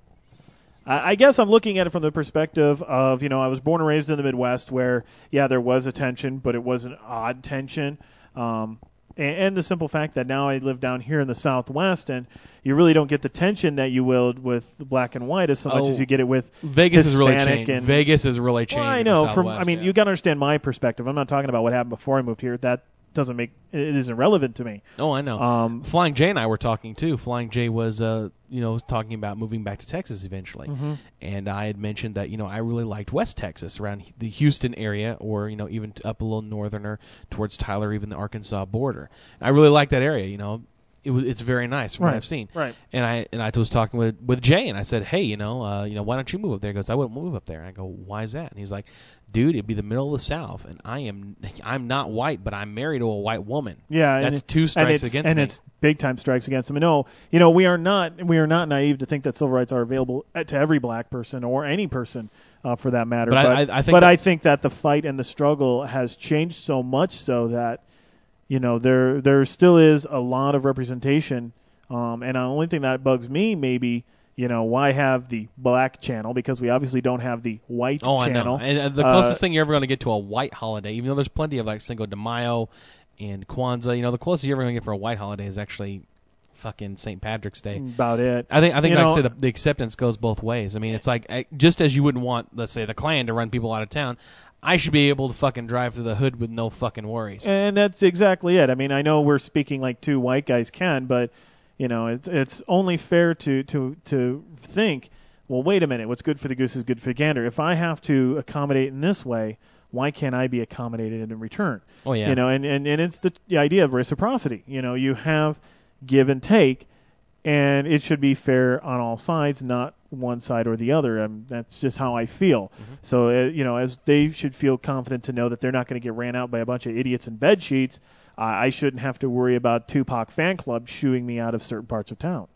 I guess I'm looking at it from the perspective of, you know, I was born and raised in the Midwest where, yeah, there was a tension, but it was an odd tension. Um, and, and the simple fact that now I live down here in the Southwest, and you really don't get the tension that you will with the black and white as so much Oh, as you get it with Vegas has really Hispanic changed. and, Vegas has really changed. Well, I in the know. From Southwest, I mean, yeah. you got to understand my perspective. I'm not talking about what happened before I moved here. That doesn't make it isn't relevant to me. Oh, I know. Um, Flying J and I were talking too. Flying J was, uh, you know, talking about moving back to Texas eventually, Mhm. and I had mentioned that, you know, I really liked West Texas, around the Houston area, or, you know, even up a little northerner towards Tyler, even the Arkansas border. I really like that area. You know, it was it's very nice from Right, what I've seen. right. And I and I was talking with with Jay, and I said, hey, you know, uh, you know, why don't you move up there? He goes, I wouldn't move up there. And I go, why is that? And he's like, dude, it'd be the middle of the South, and I am I'm not white, but I'm married to a white woman. Yeah, that's and, two and strikes it's, against and me. it's big time strikes against them. And no, you know, we are not we are not naive to think that civil rights are available to every black person or any person uh, for that matter. But But, I- I- I think but that- I think that the fight and the struggle has changed so much so that, you know, there there still is a lot of representation. Um, and the only thing that bugs me maybe. You know, why have the black channel? Because we obviously don't have the white Oh, channel. I know. And uh, the Uh, closest thing you're ever going to get to a white holiday, even though there's plenty of like Cinco de Mayo and Kwanzaa, you know, the closest you're ever going to get for a white holiday is actually fucking Saint Patrick's Day. About it. I think I think You like know- I say the, the acceptance goes both ways. I mean, it's like uh, just as you wouldn't want, let's say, the Klan to run people out of town, I should be able to fucking drive through the hood with no fucking worries. And that's exactly it. I mean, I know we're speaking like two white guys can, but you know, it's it's only fair to to to think, well, wait a minute, what's good for the goose is good for the gander. If I have to accommodate in this way, why can't I be accommodated in return? Oh, yeah. You know, and and, and it's the, the idea of reciprocity. You know, you have give and take, and it should be fair on all sides, not one side or the other. Um, that's just how I feel. Mm-hmm. So, uh, you know, as they should feel confident to know that they're not going to get ran out by a bunch of idiots in bed sheets, uh, I shouldn't have to worry about Tupac fan club shooing me out of certain parts of town.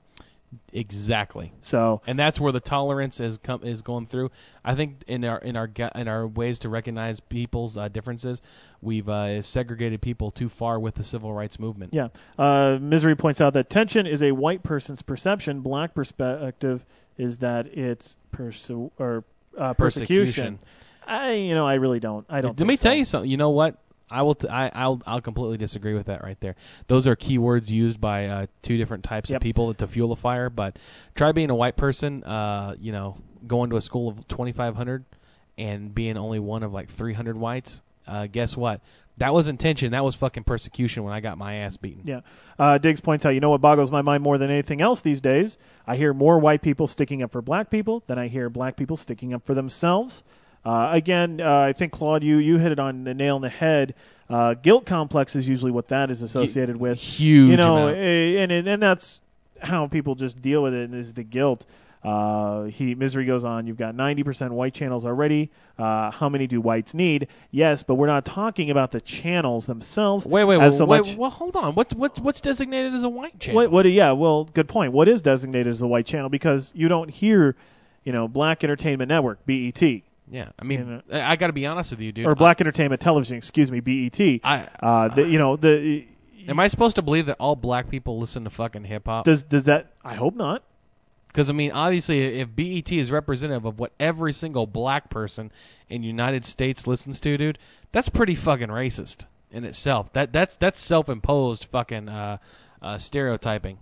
Exactly. So, and that's where the tolerance is com- is going through. I think in our in our ga- in our ways to recognize people's uh, differences, we've uh, segregated people too far with the civil rights movement. Yeah. Uh, Misery points out that tension is a white person's perception. Black perspective is that it's persu- or uh, persecution. Persecution. I, you know, I really don't. I don't. Let think me so. tell you something. You know what? I will. T- I, I'll. I'll completely disagree with that right there. Those are keywords used by uh, two different types Yep. of people to fuel a fire. But try being a white person. Uh, you know, going to a school of twenty-five hundred and being only one of like three hundred whites. Uh, guess what? That was intention. That was fucking persecution when I got my ass beaten. Yeah. Uh, Diggs points out, you know what boggles my mind more than anything else these days? I hear more white people sticking up for black people than I hear black people sticking up for themselves. Uh, again, uh, I think, Claude, you, you hit it on the nail on the head. Uh, guilt complex is usually what that is associated with. Huge You know, amount. eh, and, and and that's how people just deal with it, is the guilt. Uh, he Misery goes on, you've got ninety percent white channels already. Uh, how many do whites need? Yes, but we're not talking about the channels themselves. Wait, wait, as wait, so wait. much, Well, hold on. What's what's what's designated as a white channel? What, what? Yeah, well, good point. What is designated as a white channel? Because you don't hear you know, Black Entertainment Network, B E T. Yeah, I mean, You know, I, I got to be honest with you, dude. or Black Entertainment Television, excuse me, B E T. I, uh, the, you know, the Am I supposed to believe that all black people listen to fucking hip hop? does does that? I hope not. Because I mean, obviously, if B E T is representative of what every single black person in the United States listens to, dude, that's pretty fucking racist in itself. That that's that's self-imposed fucking uh, uh, stereotyping.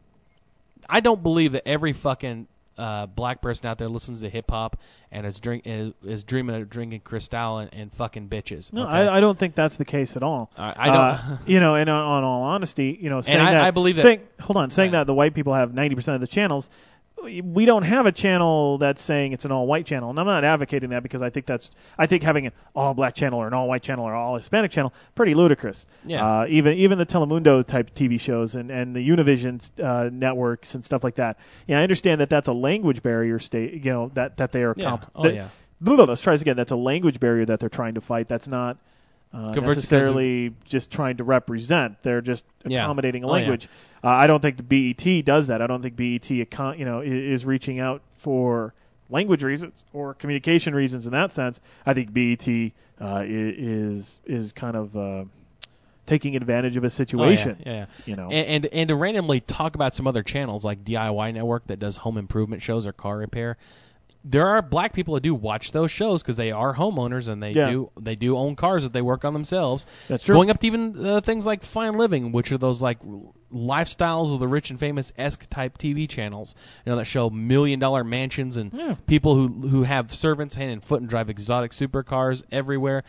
I don't believe that every fucking uh, black person out there listens to hip hop and is drink is, is dreaming of drinking Cristal and, and fucking bitches. No, okay? I, I don't think that's the case at all. I, I don't. Uh, you know, and on, on all honesty, you know, saying I, that, I believe that- saying, hold on, saying that the white people have ninety percent of the channels, we don't have a channel that's saying it's an all-white channel, and I'm not advocating that because I think that's I think having an all-black channel or an all-white channel or all Hispanic channel pretty ludicrous. Yeah. Uh, even even the Telemundo type T V shows and and the Univision uh, networks and stuff like that. Yeah, I understand that that's a language barrier state. You know that that they are. Yeah. Comp- Oh, that, yeah. Blah, blah, let's try this again. That's a language barrier that they're trying to fight. That's not. Uh, Converts- necessarily just trying to represent. They're just Yeah. accommodating a Oh, yeah. language. Uh, I don't think the B E T does that. I don't think B E T, account, you know, i- is reaching out for language reasons or communication reasons in that sense. I think B E T uh, i- is is kind of uh, taking advantage of a situation. Oh, yeah, yeah, yeah. You know, and, and and to randomly talk about some other channels like D I Y Network that does home improvement shows or car repair. There are black people that do watch those shows because they are homeowners and they Yeah. do they do own cars that they work on themselves. That's true. Going up to even uh, things like Fine Living, which are those like lifestyles of the rich and famous esque type T V channels, you know, that show million dollar mansions and Yeah. people who who have servants hand and foot and drive exotic supercars everywhere.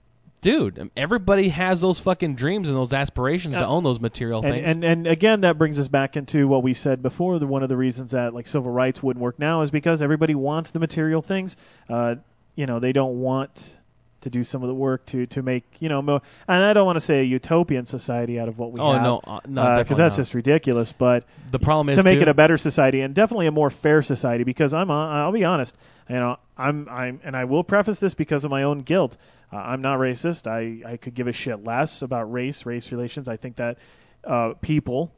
Dude, everybody has those fucking dreams and those aspirations to Yeah. own those material and, things. and and again, that brings us back into what we said before. The one of the reasons that like civil rights wouldn't work now is because everybody wants the material things. Uh, you know, they don't want to do some of the work to to make you know. Mo- and I don't want to say a utopian society out of what we Oh, have. no, uh, no, because definitely that's not. just ridiculous. But The problem is, to make too- it a better society and definitely a more fair society. Because I'm, uh, I'll be honest, you know, I'm, I'm, and I will preface this because of my own guilt. Uh, I'm not racist. I, I could give a shit less about race, race relations. I think that uh, people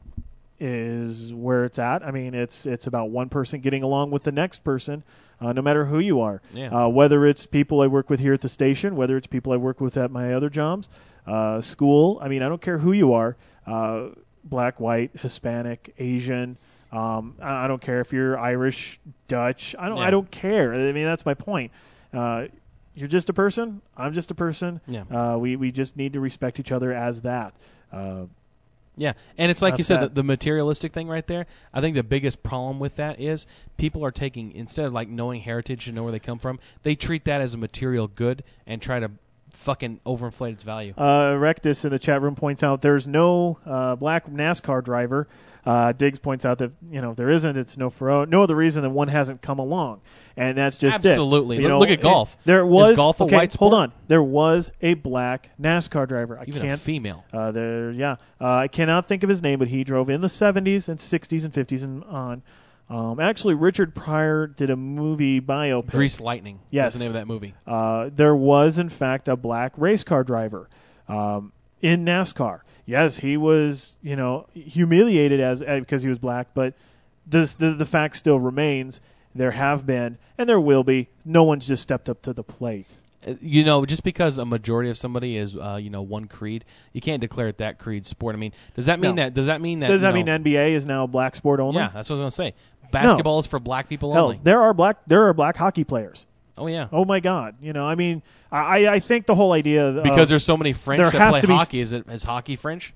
is where it's at. I mean, it's it's about one person getting along with the next person, uh, no matter who you are. Yeah. Uh, whether it's people I work with here at the station, whether it's people I work with at my other jobs, uh, school. I mean, I don't care who you are, uh, black, white, Hispanic, Asian. Um, I, I don't care if you're Irish, Dutch. I don't. Yeah. I don't care. I mean, that's my point. Uh, you're just a person. I'm just a person. Yeah. Uh, we we just need to respect each other as that. Uh, Yeah, and it's like you That's said, the, that. the materialistic thing right there. I think the biggest problem with that is people are taking, instead of like knowing heritage and know where they come from, they treat that as a material good and try to fucking overinflate its value. Uh, Rectus in the chat room points out there's no uh, black NASCAR driver. Uh, Diggs points out that you know if there isn't, it's no for no other reason than one hasn't come along, and that's just Absolutely. it. You Look- know, look at it- golf. There Is was golf a okay, white hold sport? on. There was a black NASCAR driver. I Even can't a female. Uh, there, yeah. Uh, I cannot think of his name, but he drove in the seventies and sixties and fifties and on. Um, actually, Richard Pryor did a movie biopic. Greased Lightning. Yes. That's the name of that movie. Uh, there was, in fact, a black race car driver um, in NASCAR. Yes, he was, you know, humiliated as, as because he was black, but this, the the fact still remains. There have been, and there will be. No one's just stepped up to the plate. Uh, You know, just because a majority of somebody is, uh, you know, one creed, you can't declare it that creed sport. I mean, does that mean No. that? Does that mean that? Does you that know, mean N B A is now black sport only? Yeah, that's what I was gonna say. Basketball is for black people Hell, only. there are black there are black hockey players. Oh yeah. Oh my God! You know, I mean, I I think the whole idea of, Because there's so many French there that has play to be- hockey. Is it is hockey French?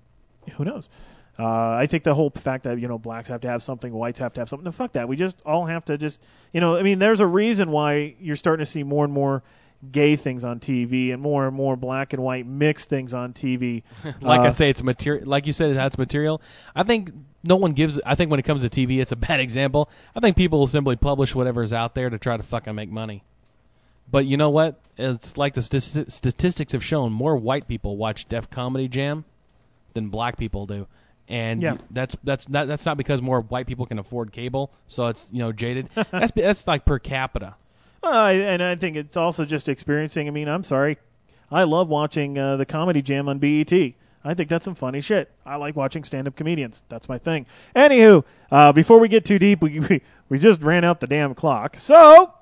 Who knows? Uh, I think the whole fact that you know blacks have to have something, whites have to have something. No, fuck that. We just all have to just you know. I mean, there's a reason why you're starting to see more and more gay things on T V and more and more black and white mixed things on T V. Like uh, I say, it's material. Like you said, it's material. I think no one gives. I think when it comes to T V, it's a bad example. I think people will simply publish whatever's out there to try to fucking make money. But you know what? It's like the st- statistics have shown. More white people watch Def Comedy Jam than black people do. And Yeah. that's that's not, that's not because more white people can afford cable, so it's you know jaded. that's that's like per capita. Uh, and I think it's also just experiencing. I mean, I'm sorry, I love watching uh, the Comedy Jam on B E T. I think that's some funny shit. I like watching stand-up comedians. That's my thing. Anywho, uh, before we get too deep, we, we we just ran out the damn clock. So.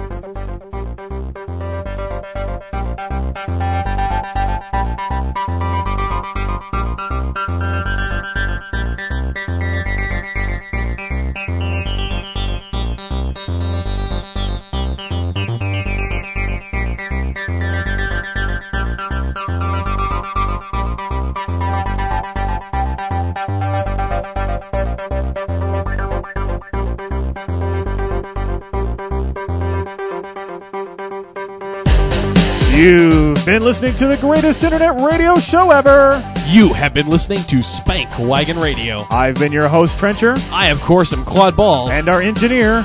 You've been listening to the greatest internet radio show ever. You have been listening to Spank Wagon Radio. I've been your host, Trencher. I, of course, am Claude Balls. And our engineer.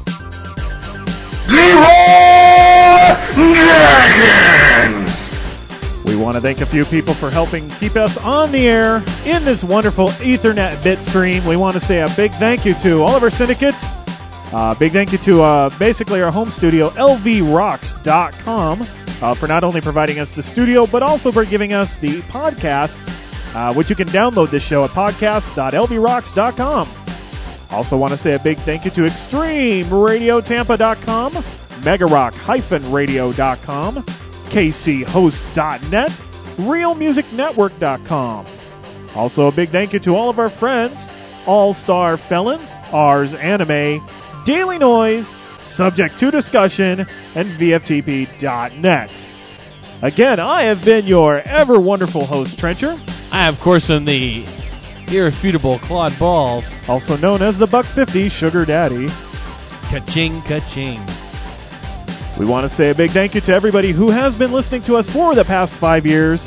We want to thank a few people for helping keep us on the air in this wonderful Ethernet bit stream. We want to say a big thank you to all of our syndicates. Uh, big thank you to uh, basically our home studio, L V rocks dot com. Uh, for not only providing us the studio, but also for giving us the podcasts, uh, which you can download this show at podcast dot L V rocks dot com. Also want to say a big thank you to extreme radio tampa dot com, mega rock radio dot com, K C host dot net, real music network dot com. Also a big thank you to all of our friends, All-Star Felons, Ars Anime, Daily Noise, Subject to Discussion, and V F T P dot net. Again, I have been your ever wonderful host, Trencher. I, of course, am the irrefutable Claude Balls. Also known as the Buck fifty Sugar Daddy. Ka-ching, ka-ching. We want to say a big thank you to everybody who has been listening to us for the past five years.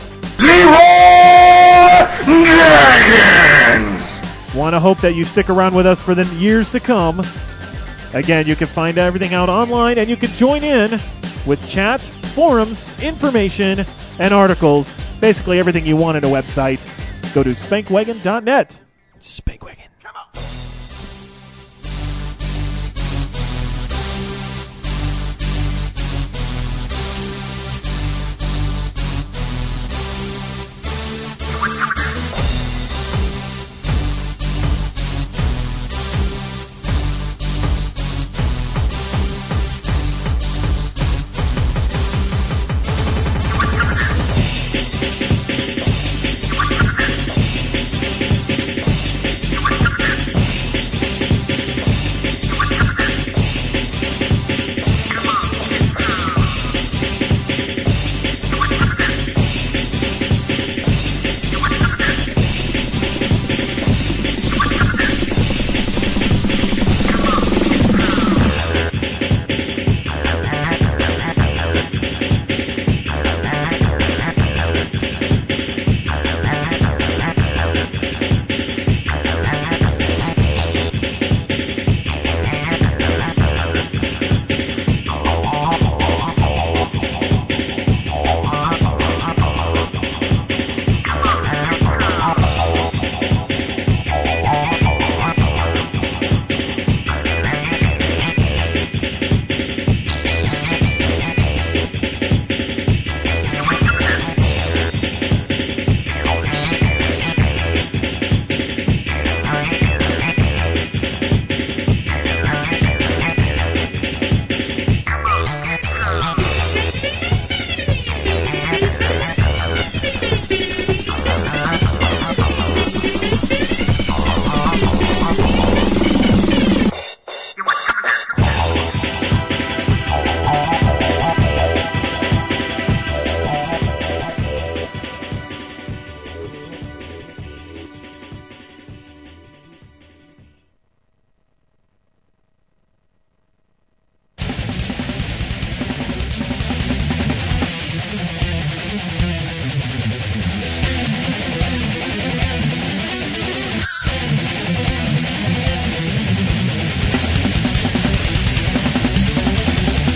Want to hope that you stick around with us for the years to come. Again, you can find everything out online, and you can join in with chats, forums, information, and articles. Basically everything you want in a website. Go to spankwagon dot net. Spankwagon.